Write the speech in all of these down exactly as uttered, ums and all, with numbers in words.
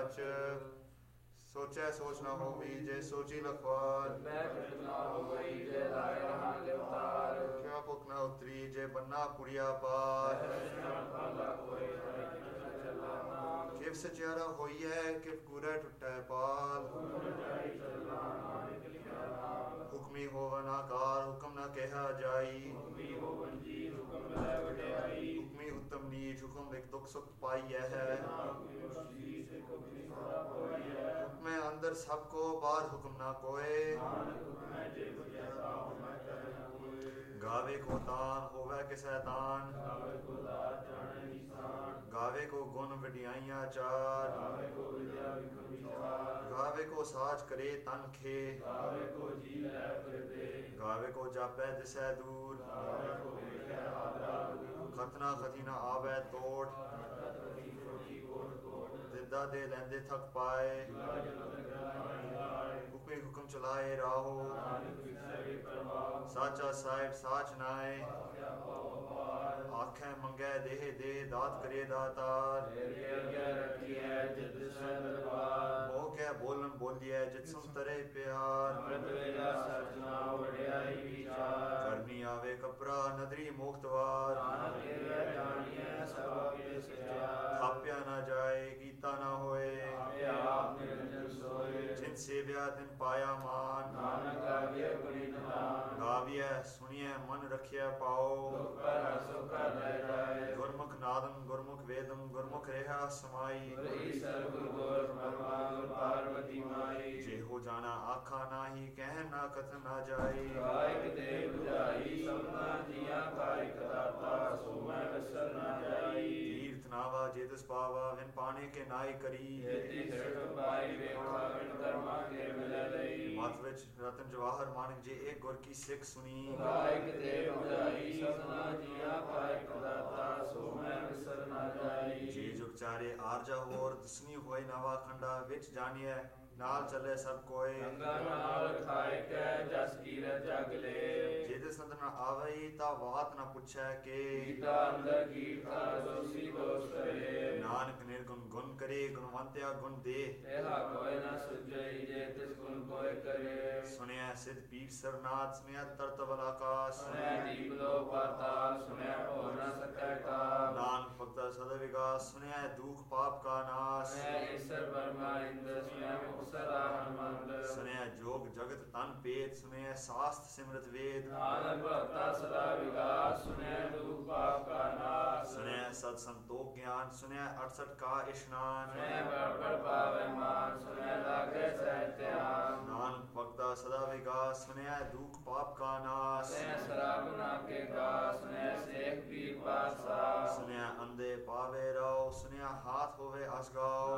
ਸੱਚ ਸੋਚੈ ਸੋਚ ਨਾ ਹੋਵੀ ਜੇ ਸੋਚੀ ਲਖਵਾਰ ਕਿਆ ਭੁਖ ਨਾ ਉਤਰੀ ਜੇ ਬੰਨਾ ਪੁੜਿਆ ਪਾਰ ਕਿਵ ਸਚਿਆਰਾ ਹੋਈਐ ਕਿਵ ਕੂਰੈ ਟੁੱਟੈ ਪਾਲ ਹੁਕਮੀ ਹੋਵਨ ਆਕਾਰ ਹੁਕਮ ਨਾ ਕਿਹਾ ਜਾਈ ਹੁਕਮੀ ਉੱਤਮ ਨੀਚ ਹੁਕਮ ਇੱਕ ਦੁੱਖ ਸੁਖ ਪਾਈਐ ਹੈ ਹੁਕਮੈ ਅੰਦਰ ਸਭ ਕੋ ਬਾਹਰ ਹੁਕਮ ਨਾ ਕੋਏ ਗਾਵੇ ਕੋ ਤਾਨ ਹੋਵੇ ਕਿਸੈ ਤਾਨ ਗਾਵੇ ਕੋ ਗੁਣ ਵਡਿਆਈਆਂ ਚਾਰ ਗਾਵੇ ਕੋ ਸਾਜ ਕਰੇ ਤਨ ਖੇ ਗਾਵੇ ਕੋ ਜਾਪੈ ਦਿਸੈ ਦੂਰ ਖਤਨਾ ਖਤੀ ਨਾ ਆਵੈ ਤੋੜ ਦਿਦਾ ਦੇ ਲੈਂਦੇ ਥਕ ਪਾਏ ਹੁਕਮੇ ਹੁਕਮ ਚਲਾਏ ਰਾਹੋ ਸਾਚਾ ਸਾਹਿਬ ਸਾਚ ਨਾਏ ਆਖੈ ਮੰਗੈ ਦੇਹ ਦੇ ਦਾਤ ਕਰੇ ਦਾਤਾਰ ਮੋਹ ਕੈ ਬੋਲਣ ਬੋਲੀਐ ਜਿਤ ਸੰਤਰੇ ਪਿਆਰ ਕਰਨੀ ਆਵੇ ਕਪਰਾ ਨਦਰੀ ਮੁਖਤਵਾਰ ਥਾਪਿਆ ਨਾ ਜਾਏ ਕੀਤਾ ਨਾ ਹੋਏ ਜਿਨ ਸੇਵਿਆ ਤਿਨ ਪਾਇਆ ਮਾਨ ਗਾਵੀਐ ਸੁਣੀਐ ਮਨ ਰਖਿਆ ਪਾਓ ਗੁਰਮੁਖ ਨਾਦੰ ਗੁਰਮੁਖ ਵੇਦੰ ਗੁਰਮੁਖ ਰਿਹਾ ਸਮਾਈ ਜੇ ਹੋ ਜਾਣਾ ਆਖਾ ਨਾਹੀ ਕਹਿ ਨਾ ਕਥ ਨਾ ਜਾਈ ਤੀਰਥ ਨਾਵਾ ਜੇ ਤਿਸ ਪਾਵਾ ਵਿਨ ਪਾਣੇ ਕੇ ਨਾਇ ਕਰੀ ਮਤ ਵਿੱਚ ਰਤਨ ਜਵਾਹਰ ਮਾਨਕ ਜੇ ਇੱਕ ਗੁਰ ਕੀ ਸਿੱਖ ਸੁਣੀ ਜੇ ਜੁਗ ਚਾਰੇ ਆਰਜਾ ਹੋਰ ਦਸਨੀ ਹੋਏ ਨਵਾ ਖੰਡਾ ਵਿੱਚ ਜਾਣੀਐ ਨਾਲ ਚੱਲੇ ਸਭ ਕੋਏ ਜੇ ਤੇ ਸੰਤ ਨਾ ਆਵਈ ਤਾਂ ਬਾਤ ਨਾ ਪੁੱਛੈ ਕੇ ਨਾਨਕ ਨਿਰਗੁਣ ਗੁਣ ਕਰੇ ਗੁਣਵੰਤਿਆ ਗੁਣ ਦੇ ਸੁਣਿਆ ਸਿਧ ਪੀਰ ਸਰਨਾਥ ਸੁਣਿਆ ਤਰਤਵਲ ਆਕਾਸ਼ ਨਾਨਕ ਭਗਤਾ ਸਦਾ ਵਿਗਾਸ ਸੁਣਿਆ ਦੁਖ ਪਾਪ ਕਾ ਨਾਸ਼ ਸੁਣਿਆ ਜੋਗ ਜਗਤ ਤਨ ਪੇਤ ਸੁਣਿਆ ਸਾਸਤ ਸਿਮਰਤ ਵੇਦ ਸੁਣਿਆ ਸਤ ਸੰਤੋਖ ਗਿਆਨ ਸੁਣਿਆ ਅਠਸਠ ਕਾ ਇਸ਼ਨਾਨ ਨਾਨਕ ਭਗਤਾ ਸਦਾ ਵਿਗਾਸ ਸੁਣਿਆ ਦੁਖ ਪਾਪ ਕਾ ਨਾਸ਼ ਸੁਣਿਆ ਅੰਧੇ ਪਾਵੇ ਰੋ ਸੁਣਿਆ ਹਾਥ ਹੋਵੇ ਅਸਗਾਓ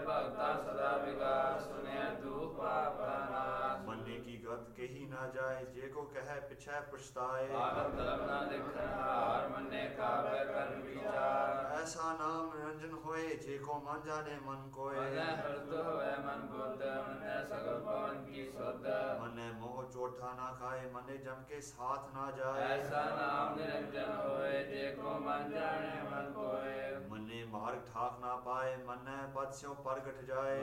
ਮੰਨੇ ਕੀ ਗਤ ਕਹੀ ਨਾ ਜਾਏ ਜੇ ਕੋ ਕਹੈ ਪਿਛੈ ਪਛਤਾਏ ਐਸਾ ਨਾਮ ਨਿਰੰਜਨ ਹੋਏ ਜੇ ਕੋ ਮਨ ਜਾਣੇ ਮਨ ਕੋਏ ਮਨੇ ਮੋਹ ਚੋਠਾ ਨਾ ਖਾਏ ਮਨੇ ਜਮ ਕੇ ਸਾਥ ਨਾ ਜਾਏ ਐਸਾ ਨਾਮ ਨਿਰੰਜਨ ਹੋਏ ਜੇ ਕੋ ਮਨ ਜਾਣੇ ਮਨ ਕੋਏ ਮਨੇ ਮਾਰਗ ਠਾਕ ਨਾ ਪਾਏ ਮਨੇ ਪਦ ਸਿਉ ਪ੍ਰਗਟ ਜਾਏ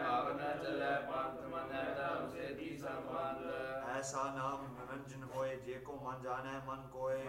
ਐਸਾ ਨਾਮ ਨਿਰੰਜਨ ਹੋਏ ਜੇ ਕੋ ਮਨ ਜਾਣੈ ਮਨ ਕੋਏ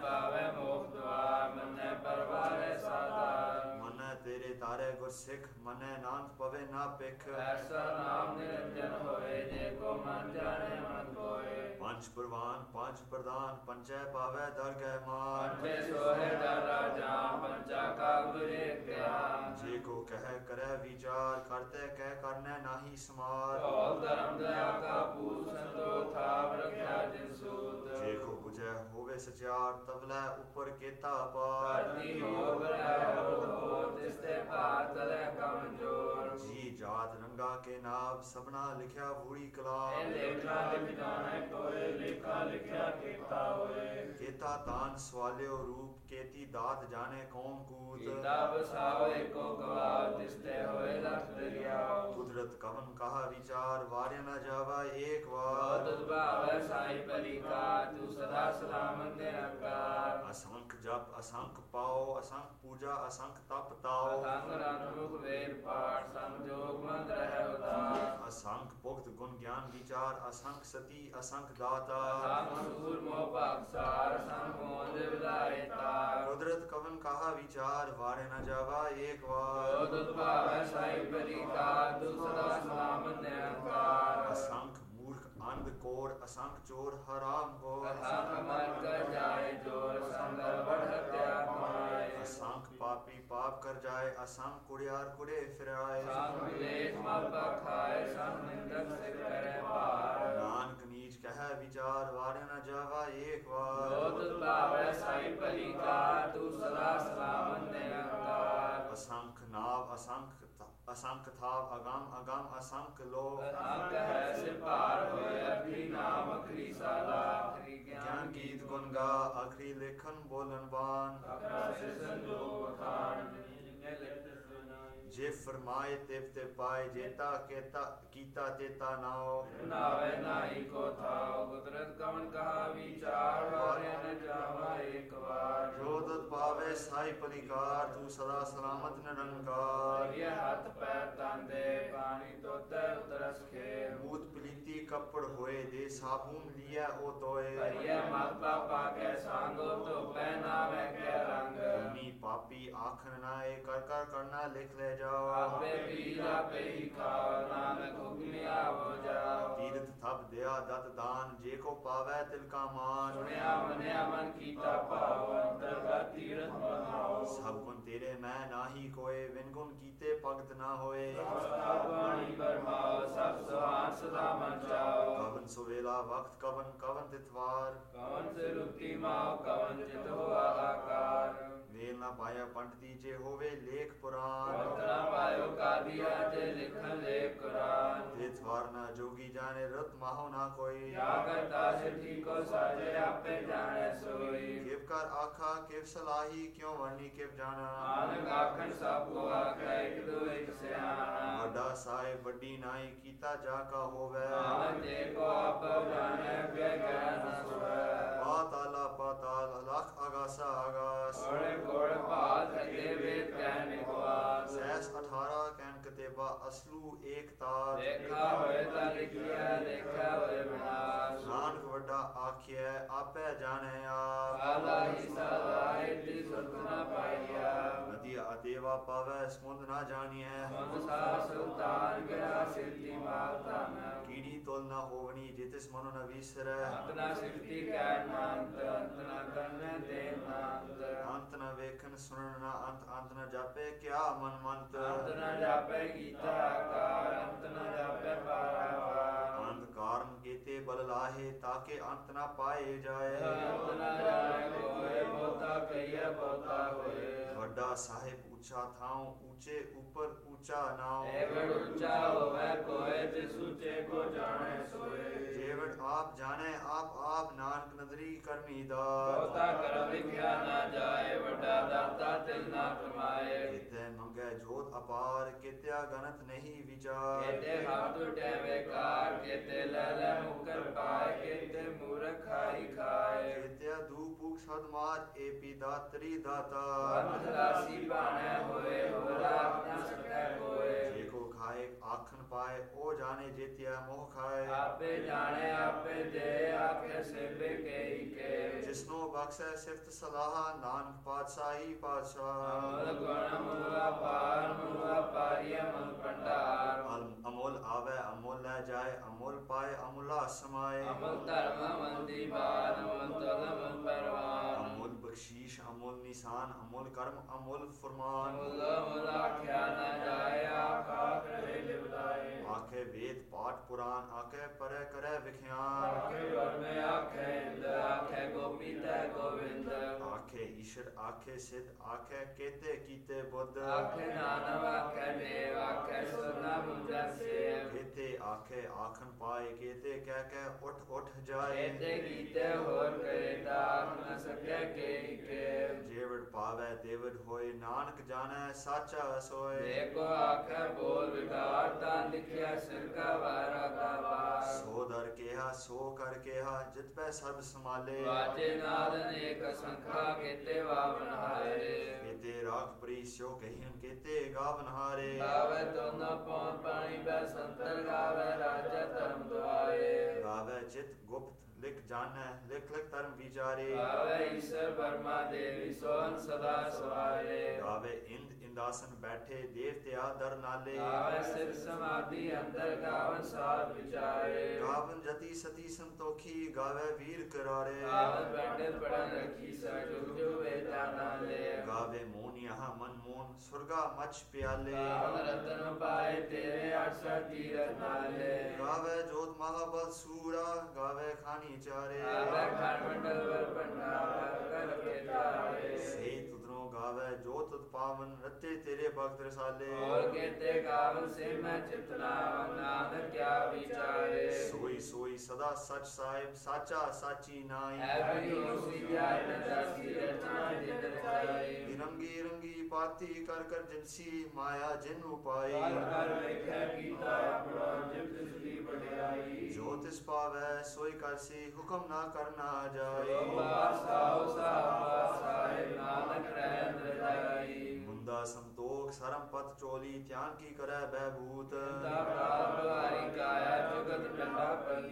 ਮਨੈ ਤੇਰੇ ਤਾਰੇ ਗੁਰ ਸਿੱਖ ਮਨੈ ਨਾਨਕ ਪਵੇ ਨਾ ਪਿਖ ਐਸਾ ਨਾਮ ਨਿਰੰਜਨ ਹੋਏ ਜੇ ਕੋ ਮਨ ਜਾਣੈ ਮਨ ਕੋਏ ਪੰਜ ਪ੍ਰਵਾਨ ਪੰਜ ਪ੍ਰਦਾਨ ਪੰਚੈ ਪਾਵੈ ਦਰਗਹਿ ਮਾਨ ਪੰਚੇ ਸੋਹੇ ਦਰ ਰਾਜਾ ਪੰਚਾ ਕਾ ਗੁਰੇ ਪਿਆਰ ਜੇ ਕੋ ਕਹਿ ਕਰੈ ਵਿਚਾਰ ਕਰਤੇ ਕਹਿ ਕਰਨੈ ਨਾਹੀ ਸਮਾਰ ਔਲ ਧਰਮ ਦਇਆ ਕਾ ਪੂਤ ਸੰਤੋ ਥਾਪ ਰਖਿਆ ਜਿਨ ਸੂਤ ਜੇ ਕੋ ਬੁਝੈ ਹੋਵੇ ਸਚਿਆਰ ਤਬਲੈ ਉੱਪਰ ਕੇਤਾ ਪਾਰ ਧਰਤੀ ਹੋ ਬਰੈ ਹੋ ਤਿਸ ਤੇ ਭਾਰ ਤਲੈ ਕਮਜੋਰ ਜੀ ਜਾਤ ਰੰਗਾ ਕੇ ਨਾਮ ਸਭਨਾ ਲਿਖਿਆ ਬੂੜੀ ਕਲਾਮ ਇਹ ਲੇਖਾ ਲਿਖ ਜਾਣੈ ਕੋਏ ਲੇਖਾ ਲਿਖਿਆ ਕੀਤਾ ਹੋਏ ਕੇਤਾ ਤਾਨ ਸਵਾਲਿਓ ਰੂਪ ਕੇਤੀ ਦਾਤ ਜਾਣੇ ਕੌਮ ਕੂਤ ਕੀਤਾ ਬਸਾਓ ਏਕੋ ਗਵਾਰ ਤਿਸ ਤੇ ਹੋਏ ਲਖ ਦਰਿਆ ਕੁਦਰਤ ਕਵਨ ਕਹਾ ਵਿਚਾਰ ਵਾਰਿਆ ਨਾ ਜਾਵਾ ਏਕ ਵਾਰ ਤੁਧ ਭਾਵੈ ਸਾਈ ਪਰਿਕਾਰ ਤੂੰ ਸਦਾ ਸਲਾਮਤ ਨਿਰੰਕਾਰ ਅਸੰਖ ਜਪ ਅਸੰਖ ਪਾਓ ਅਸੰਖ ਪੂਜਾ ਅਸੰਖ ਤਪ ਤਾਓ ਅਸੰਖ ਰੰਗ ਮੁਖ ਵੇਦ ਪਾਠ ਸੰਜੋਗ ਮੰਤ ਰਹਿ ਉਦਾਸ ਅਸੰਖ ਭੁਗਤ ਗੁਣ ਗਿਆਨ ਵਿਚਾਰ ਅਸੰਖ ਸਤੀ ਅਸੰਖ ਦਾਤਾ ਅਸੰਖ ਸੂਰ ਮੋਹ ਭਗਸਾਰ ਅਸੰਖ ਮੋਹ ਦੇ ਵਿਦਾਏ ਤਾਰ ਕੁਦਰਤ ਕਵਨ ਕਹਾ ਵਿਚਾਰ ਵਾਰੇ ਨ ਜਾਵਾ ਏਕ ਵਾਰ ਜੋ ਦੁਖ ਭਾਵੈ ਸਾਈ ਪਰਿਕਾਰ ਤੂੰ ਸਦਾ ਸਲਾਮਤ ਨਿਰੰਕਾਰ ਅਸੰਖ ਮੂਰਖ ਅੰਧ ਕੋੜ ਅਸੰਖ ਚੋਰ ਹਰਾਮ ਹੋ ਅਸੰਖ ਮਰ ਕਰ ਜਾਏ ਜੋਰ ਸੰਦਰ ਬੜ ਹਤਿਆ ਕਮਾਏ ਅਸੰਖ ਪਾਪੀ ਪਾਪ ਕਰ ਜਾਏ ਅਸੰਖ ਕੁੜਿਆਰ ਕੁੜੇ ਫਿਰਾਏ ਸੰਗ ਵਿਦੇਸ਼ ਮਲ ਪਖਾਏ ਸੰਗ ਨਿੰਦਕ ਸਿਰ ਕਰੇ ਭਾਰ ਨਾਨਕ ਨੀਚ ਕਹਿ ਵਿਚਾਰ ਵਾਰੇ ਨ ਜਾਵਾ ਏਕ ਵਾਰ ਜੋ ਦੁਖ ਭਾਵੈ ਸਾਈ ਪਰਿਕਾਰ ਤੂੰ ਸਦਾ ਸਲਾਮਤ ਨਿਰੰਕਾਰ ਅਸੰਖ ਨਾਵ ਅਸੰਖ ਅਸੰਖ ਥਾਵ ਅਗੰਮ ਅਗੰਮ ਅਸੰਖ ਲੋ ਅਸੰਖ ਹੈ ਸਿਪਾਰ ਹੋਏ ਅਖਰੀ ਨਾਮ ਅਖਰੀ ਸਾਲਾ ਅਖਰੀ ਗਿਆਨ ਗਿਆਨ ਗੀਤ ਗੁਣ ਗਾ ਅਖਰੀ ਲੇਖਨ ਬੋਲਨ ਬਾਨ ਅਖਰਾ ਸੇ ਸੰਜੋਗ ਖਾਨ ਜਿਨੇ ਲਿਖਤ ਸੁਨਾਈ ਜੇ ਫਰਮਾਏ ਤਿਵ ਤੇ ਪਾਏ ਜੇਤਾ ਕੇਤਾ ਕੀਤਾ ਤੇਤਾ ਨਾਓ ਨਾਵੇ ਨਾਹੀ ਕੋ ਥਾਉ ਕੁਦਰਤ ਕਵਨ ਕਹਾ ਵਿਚਾਰ ਵਾਰੇ ਨ ਜਾਵਾ ਇੱਕ ਵਾਰ ਜੋ ਦੁੱਧ ਪਾਵੇ ਸਾਈ ਪਰਿਕਾਰ ਤੂੰ ਸਦਾ ਸਲਾਮਤ ਨਿਰੰਕਾਰ ਇਹ ਹੱਥ ਪੈਰ ਤਾਂਦੇ ਪਾਣੀ ਤੋਤੇ ਉਤਰਸ ਖੇ ਮੂਤ ਪਲੀਤੀ ਕੱਪੜ ਹੋਏ ਦੇ ਸਾਬੂਨ ਲਿਆ ਉਹ ਤੋਏ ਕਰੀਏ ਮਤ ਪਾਪਾ ਕੇ ਸੰਗੋ ਤੋ ਪਹਿਨਾਵੇ ਕੇ ਰੰਗ ਨੀ ਪਾਪੀ ਆਖਣ ਨਾ ਇਹ ਕਰ ਕਰ ਕਰਨਾ ਲਿਖ ਲੈ ਜਾਓ ਆਪੇ ਪੀ ਆਪੇ ਹੀ ਖਾਓ ਨਾਨਕ ਹੁਕਮਿ ਆਵੋ ਜਾਓ ਤੀਰਥ ਥਪ ਦਿਆ ਦਤ ਦਾਨ ਜੇ ਕੋ ਪਾਵੈ ਤਿਲ ਕਾ ਮਾਨ ਸੁਣਿਆ ਮੰਨਿਆ ਮਨ ਕੀਤਾ ਭਾਵ ਅੰਤਰਗਤ ਤੀਰਥ ਬਣਾਓ ਸਭ ਗੁਣ ਤੇਰੇ ਮੈਂ ਨਾਹੀ ਕੋਏ ਵਿਨ ਗੁਣ ਕੀਤੇ ਭਗਤ ਨਾ ਹੋਏ ਸਭ ਬਾਣੀ ਬਰਮਾਓ ਸਭ ਸੁਹਾਨ ਸਦਾ ਮਨ ਜਾਓ ਕਵਨ ਸੁਵੇਲਾ ਵਕਤ ਕਵਨ ਕਵਨ ਤਿਤਵਾਰ ਕਵਨ ਸੇ ਰੁਤੀ ਮਾਓ ਕਵਨ ਚਿਤ ਹੋਆ ਆਕਾਰ ਵੇਲ ਨਾ ਪਾਇਆ ਪੰਡਤੀ ਜੇ ਹੋਵੇ ਲੇਖ ਪੁਰਾਨ ਵਕਰਾ ਪਾਇਓ ਕਾਦੀਆ ਤੇ ਲਿਖਨ ਲੇਖ ਕੁਰਾਨ ਤਿਤਵਾਰ ਨਾ ਜੋਗੀ ਜਾਣੇ ਰਤ ਮਾਹੋ ਨਾ ਕੋਈ ਜਾ ਕਰਤਾ ਸਿੱਧੀ ਕੋ ਸਾਜੇ ਆਪੇ ਜਾਣੇ ਸੋਈ ਕਿਵ ਕਰ ਆਖਾ ਕਿਵ ਸਲਾਹੀ ਕਿਉ ਵਰਨੀ ਕਿਵ ਜਾਣਾ ਨਾਨਕ ਆਖਣ ਸਭ ਕੋ ਆਖੈ ਇੱਕ ਦੋ ਇੱਕ ਸਿਆਣਾ ਵੱਡਾ ਸਾਹਿਬ ਵੱਡੀ ਨਾਈ ਕੀਤਾ ਜਾ ਕਾ ਹੋਵੇ ਨਾਨਕ ਜੇ ਕੋ ਆਪ ਜਾਣੈ ਕਹਿ ਕਹਿ ਨ ਸੁਣੈ ਪਾਤਾਲਾ ਪਾਤਾਲ ਅਲਖ ਆਗਾਸਾ ਆਗਾਸ ਕੋੜੇ ਕੋੜ ਭਾਤ ਤੇ ਵੇਦ ਕਹਿ ਨਿਕਵਾਸ ਸੈਸ ਅਠਾਰਾਂ ਕਹਿਣ ਕਤੇਬਾ ਅਸਲੂ ਏਕ ਤਾਰ ਦੇਖਾ ਹੋਏ ਤਾਂ ਲਿਖਿਆ ਦੇਖਾ ਹੋਏ ਵਿਨਾਸ਼ ਨਾਨਕ ਵੱਡਾ ਆਖਿਐ ਆਪੇ ਜਾਣੈ ਆਪ ਸਾਲਾ ਹੀ ਸਾਲਾ ਇਤੀ ਸੁਰਤ ਨ ਪਾਈਆ ਨਦੀ ਅਤੇਵਾ ਪਾਵੈ ਸਮੁੰਦ ਨਾ ਜਾਣੀਐ ਮਨਸਾ ਸੁਲਤਾਨ ਗਿਆ ਸਿੱਧੀ ਮਾਤਾ ਨ ਕੀੜੀ ਤੋਲ ਨਾ ਹੋਵਣੀ ਜਿਤਿਸ ਮਨੁ ਨ ਵੀਸਰੈ ਅੰਤਨਾ ਸਿੱਧੀ ਕਹਿ ਨਾਨਕ ਅੰਤਨਾ ਕਰਨੇ ਦੇ ਨਾਨਕ ਅੰਤ ਨ ਵੇਖਣ ਸੁਣਨ ਨਾ ਅੰਤ ਅੰਤ ਨ ਜਾਪੇ ਕਿਆ ਮਨ ਮੰਤ ਅੰਤ ਨ ਜਾਪੇ ਕੀਤਾ ਆਕਾਰ ਅੰਤ ਨ ਜਾਪੇ ਪਾਰਾਵਾਰ ਅੰਧ ਕਾਰਨ ਕੀਤੇ ਬਲ ਲਾਹੇ ਤਾਕੇ ਅੰਤ ਨ ਪਾਏ ਜਾਏ ਅੰਤ ਨ ਜਾਣੇ ਕੋਏ ਬਹੁਤਾ ਕਹੀਏ ਬਹੁਤਾ ਹੋਏ ਵੱਡਾ ਸਾਹਿਬ ਉੱਚਾ ਥਾਉ ਉੱਚੇ ਉੱਪਰ ਉੱਚਾ ਨਾਉ ਏਵੜ ਉੱਚਾ ਹੋਵੇ ਕੋਏ ਜਿਸ ਉੱਚੇ ਕੋ ਜਾਣੇ ਸੋਏ ਜੇਵੜ ਆਪ ਜਾਣੇ ਆਪ ਆਪ ਨਾਨਕ ਨਦਰੀ ਕਰਮੀ ਦਾ ਬਹੁਤਾ ਕਰਮ ਲਿਖਿਆ ਨਾ ਜਾਏ ਵੱਡਾ ਦਾਤਾ ਤਿਲ ਨਾ ਕਮਾਏ ਕੀਤੇ ਮੰਗੇ ਜੋਤ ਅਪਾਰ ਕੀਤਿਆ ਗਨਤ ਨਹੀਂ ਵਿਚਾਰ ਕੇਤੇ ਹੱਥ ਟੁੱਟੇ ਵੇਕਾਰ ਕੇਤੇ ਲੈ ਲੈ ਮੁਕਰ ਪਾਏ ਕੇਤੇ ਮੂਰਖ ਖਾਈ ਖਾਏ ਕੀਤਿਆ ਦੂ ਭੂਖ ਸਦ ਮਾਰ ਏ ਪੀ ਦਾਤਰੀ ਦਾਤਾ ਬੰਦ ਰਾਸੀ ਬਾਣੇ ਹੋਏ ਹੋਰ ਆਪ ਨਾ ਸਕੈ ਕੋਏ ਜੇ ਕੋ ਖਾਏ ਆਖਣ ਪਾਏ ਉਹ ਜਾਣੇ ਜੇਤਿਆ ਮੋਹ ਖਾਏ ਆਪੇ ਜਾਣੇ ਆਪੇ ਦੇ ਆਖੇ ਸੇਬੇ ਕੇਈ ਕੇ ਜਿਸਨੋ ਬਖਸ਼ੈ ਸਿਫਤ ਸਲਾਹ ਨਾਨਕ ਪਾਤਸ਼ਾਹੀ ਪਾਤਸ਼ਾਹ ਅਮਲ ਗੁਣ ਮੁਲਾ ਪਾਰ ਮੁਲਾ ਪਾਰੀਆ ਮਨ ਭੰਡਾਰ ਅਲ- ਅਮੋਲ ਆਵੇ ਅਮੋਲ ਲੈ ਜਾਏ ਅਮੋਲ ਪਾਏ ਅਮੁਲਾ ਸਮਾਏ ਅਮਲ ਧਰਮ ਮੰਦੀ ਬਾਦ ਅਮਲ ਤਲਮ ਪਰਵਾਨ ਅਮੋਲ ਬਖਸ਼ੀਸ਼ ਅਮੋਲ ਨਿਸ਼ਾਨ ਅਮੋਲ ਕਰਮ ਅਮੋਲ ਫਰਮਾਨ ਮੁਲਾ ਮੁਲਾ ਆਖਿਆ ਨਾ ਜਾਏ ਆਖਾ ਕਰੇ ਲਿਵਲਾਏ ਆਖੇ ਵੇਦ ਪਾਠ ਪੁਰਾਨ ਆਖੇ ਪਰੇ ਕਰੇ ਵਿਖਿਆਨ ਆਖੇ ਵਰਮੇ ਆਖੇ ਇੰਦ ਆਖੇ ਗੋਪੀ ਤੈ ਗੋਵਿੰਦ ਆਖੇ ਈਸ਼ਰ ਆਖੇ ਸਿੱਧ ਆਖੇ ਕੇਤੇ ਕੀਤੇ ਬੁੱਧ ਆਖੇ ਨਾਨਕ ਆਖੇ ਦੇਵ ਆਖੇ ਸੁਨਾ ਮੁੰਜਾ ਸੇਵ ਕੇਤੇ ਆਖੇ ਆਖਣ ਪਾਏ ਕੇਤੇ ਕਹਿ ਕੇ ਉੱਠ ਉੱਠ ਜਾਏ ਕੇਤੇ ਕੀਤੇ ਹੋਰ ਕਰੇ ਤਾਂ ਆਖ ਨ ਸਕੇ ਕੇ ਏਕੇ जेवड़ पावै तेवड़ होए नानक जानै साचा सोए देखो आखे बोल विकार तान लिखिया सिर का वारा का वार सो दर केहा सो कर केहा जित पै सब समाले वाचे नाद अनेक संखा केते वावन हारे केते राग परी स्यो कहिन केते गावन हारे गावे तो न पौन पानी बै संतर गावे राजा धर्म दुआरे गावे चित गुप्त लिख जानै लिख लिख धर्म विचारे गावे ईश्वर ब्रह्मा देवी सोन सदा सवारे गावे इंद इंदासन बैठे देवते आदर नाले गावे सिर समाधि अंदर गावन साध विचारे गावन जति सती संतोखी गावे वीर करारे गावन बैठे पड़न रखी सजुग जो वेदा नाले गावे मोन यहाँ मन मोन सुरगा मच प्याले गावन रतन पाए तेरे अठसठ तीरथ नाले गावे जोत महाबल सूरा गावे खानी चारे गावे खंडमंडल वर पंडारा कर के तारे से तुदरो गावे जो तुद पावन रते तेरे भक्त रसाले और कहते गावन से मैं चितना नानक क्या विचारे सोई सोई सदा सच साहिब साचा साची नाई ऐवी उसी जाय न दासी रचना जिन रचाई रंगी रंगी पाती कर कर जिनसी माया जिन उपाई कर कर वेखे कीता अपना जिब जिसकी बढ़ाई जो तिस पावै सोई करसी हुक्म ना करना जाए साहो साहो साहिब नानक रहन रजाई मुंदा संतोख सरम पत चोली त्यान की करे बहबूत हरि काया जगत पिता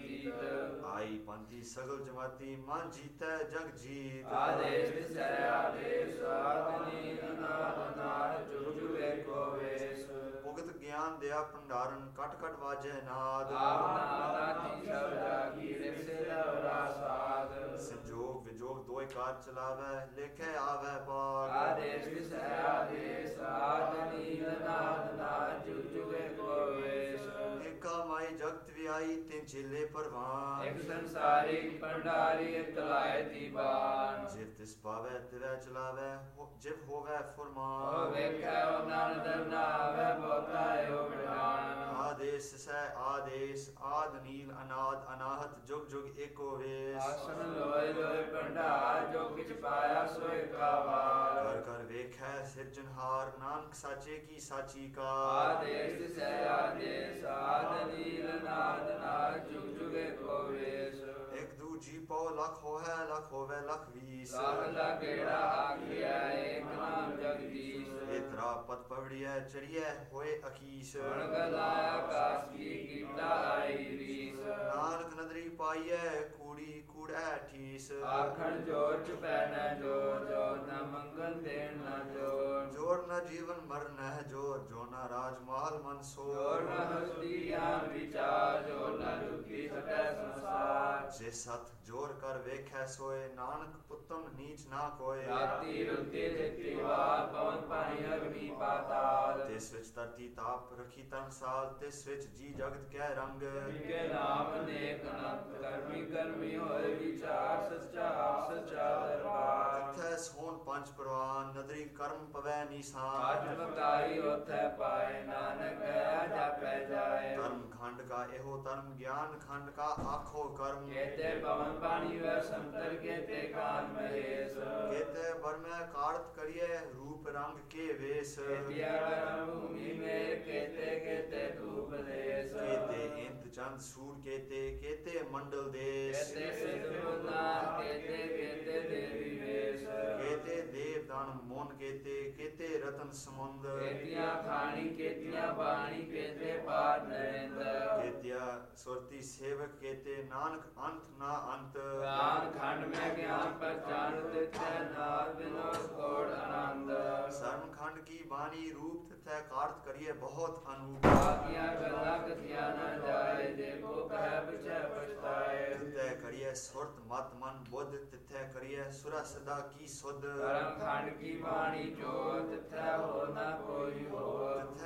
पंडित आई पंथी सगल जमाती मन जीते जग जीत आदेश से आदेश आदनी नाद नाद जुग जुग एको वेश भुगत ज्ञान दया भंडारण कट कट वाजे नाद आप नादाती सब जागी रिसे लवरा साध संजोग विजोग दोय कार चलावे लेखे आवे पाग आदेश से आदेश आदनी नाद नाद जुग जुग एको वेश एका माई जगत व्याई तिन चिल्ले परवान एक संसारी पंडारी तलाए दीवान जिव तिस पावे तिवै चलावे हो- जिव होवे ओ फुरमान वेखे ओ नान दरना वे बोता यो बिठान आदेश से आदेश आद नील अनाद अनाहत जुग जुग एको वेश आसन लोय लोय पंडार जो किछ पाया सोए कावार कर कर वेखै सिरजनहार नानक साचे की साची का आदेश से आदेश आदनी नाद नाद जुग जुग एको वेश एक दू जी पौ लख होवे लख होवे लख वीस साहला केड़ा आखिया एक नाम जगदीश एतरा पद पवड़िया चढ़िया होए अकीस गलाया काश की कीता आई रीस नानक नदरी पाइए कूड़ी कूड़ै ठीस आखण जोर चुपै न जोर जोर न मंगल देन न जोर जोर न जीवन मर न जोर जो न राजमहल मन जोर सोर न हस्ती ज्ञान विचार जोर न दुखी सकै संसार जे सत जोर कर वेखै सोए नानक उत्तम नीच ना कोय राती रुती दिती वार पवन पानी अग्नि पाताल तिस विच धरती ताप रखी तन साल तिस विच जी जगत कै रंग के नाम अनेक अनंत कर्मी कर्मी होए विचार सच्चा सच्चा दरबार तिथै सोन पंच प्रवान नदरी कर्म पवै निशान आत्मकारी होते पाए नानक गया जापै जाए कर्म खंड का एहो धर्म ज्ञान खंड का आखो कर्म केते पवन पानी व संतर केते कान महेश केते वर में कार्त करिए रूप रंग के वेश केतिया कर्म भूमि में केते केते धूप देश केते इंद चंद सूर केते केते मंडल देश केते सिद्ध बुद्धा केते केते देवी वेश केते देव दान मोन केते केते रतन समुंद केतिया खानी केतिया बाणी केते पार नरेंद्र केतिया सुरती सेवक केते नानक अंत ना अंत ज्ञान खंड में ज्ञान पहचान तिथै नाद विनोद कोड आनंद शर्म खंड की बानी रूप तथा कार्त करिए बहुत अनूप आज्ञा गला कथिया न जाए देखो कह बिचै पछताए तथा करिए सुरत मत मन बुद्ध तथा करिए सुरा सदा की सुध कर्म खंड की वाणी जो तिथै हो न कोई हो तथा जो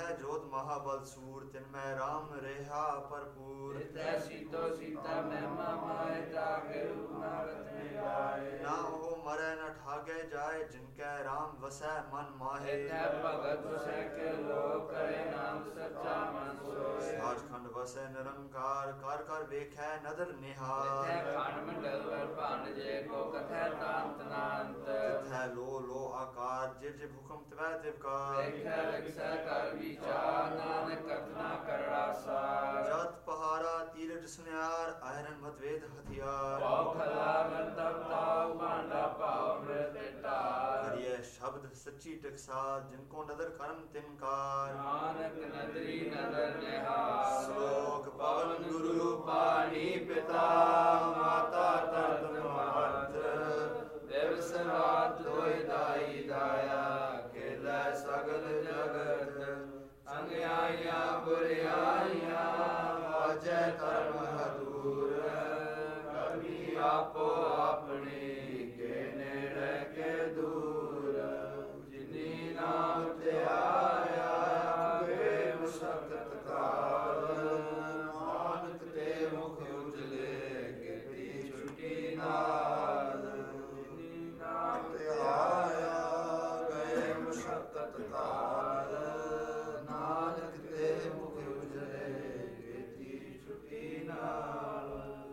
क्रोध महाबल सूर तिनमै राम रेहा भरपूर तै सीतो सीता महिमा माय ताके रूप नारद ने गाए ना ओ मरै न ठागे जाए जिनकै राम वसै मन माहे तै भगत वसै के लोक करे नाम सच्चा मन सोए साचखंड वसै निरंकार कर कर वेखै नदर निहार तै खंड मंडल वर भांडजे को कथै तांत नांत तिथै लो लो आकार जिव जिव हुकम तिवै तिवकार देखै रखसै कर विचार नानक कथना करड़ा सार जत पहारा तीरथ सुनियार आयरन मतवेद हथियार पाव खला गंतव ताव भांडा पाव मृत टार करिए शब्द सच्ची टकसाल जिनको नदर करम तिनकार नानक नदरी नदर निहार श्लोक पवन गुरु पानी पिता माता तरत महत दिवस रात दोय दाई दाया खेलै सगल जगत अंग्याइया बुरियाइया वाजै धर्म हदूर कभी आपो अपने के नेड़े के दूर जिनी नाम ते आया वे मुशक्कत काल नानक ते मुख उजले कीती छुटी नाल जिनी नाम ते आया गए मुशक्कत काल नानक ते मुख उजले कीती छुटी नाल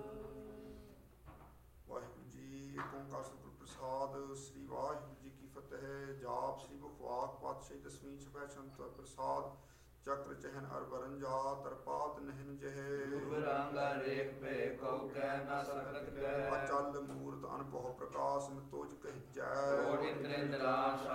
ਵਾਹਿਗੁਰੂ ਜੀ ਏਕ ਓਂਕਾਰ ਸਤਿਗੁਰ ਪ੍ਰਸਾਦ ਸ੍ਰੀ ਵਾਹਿਗੁਰੂ ਜੀ ਕੀ ਫਤਿਹ ਜਾਪ ਸ੍ਰੀ ਮੁਖਵਾਕ ਪਾਤਸ਼ਾਹੀ ਦਸਵੀਂ ਛਪੈ ਸੰਤ ਪ੍ਰਸਾਦ ਚੱਕਰ ਚਹਿਨ ਅਰ ਵਰੰਜਾ ਤਰਪਾਤ ਨਹਿਨ ਜਹੇ ਗੁਰ ਰੰਗਾ ਰੇਖ ਪੇ ਕਉ ਕਹਿ ਨਾ ਸਕਤ ਕਹਿ ਅਚਲ ਮੂਰਤ ਅਨਭਉ ਪ੍ਰਕਾਸ਼ ਮਿਤੋਜ ਕਹਿਜੈ ਕੋਟਿ ਤ੍ਰਿੰਦਰਾ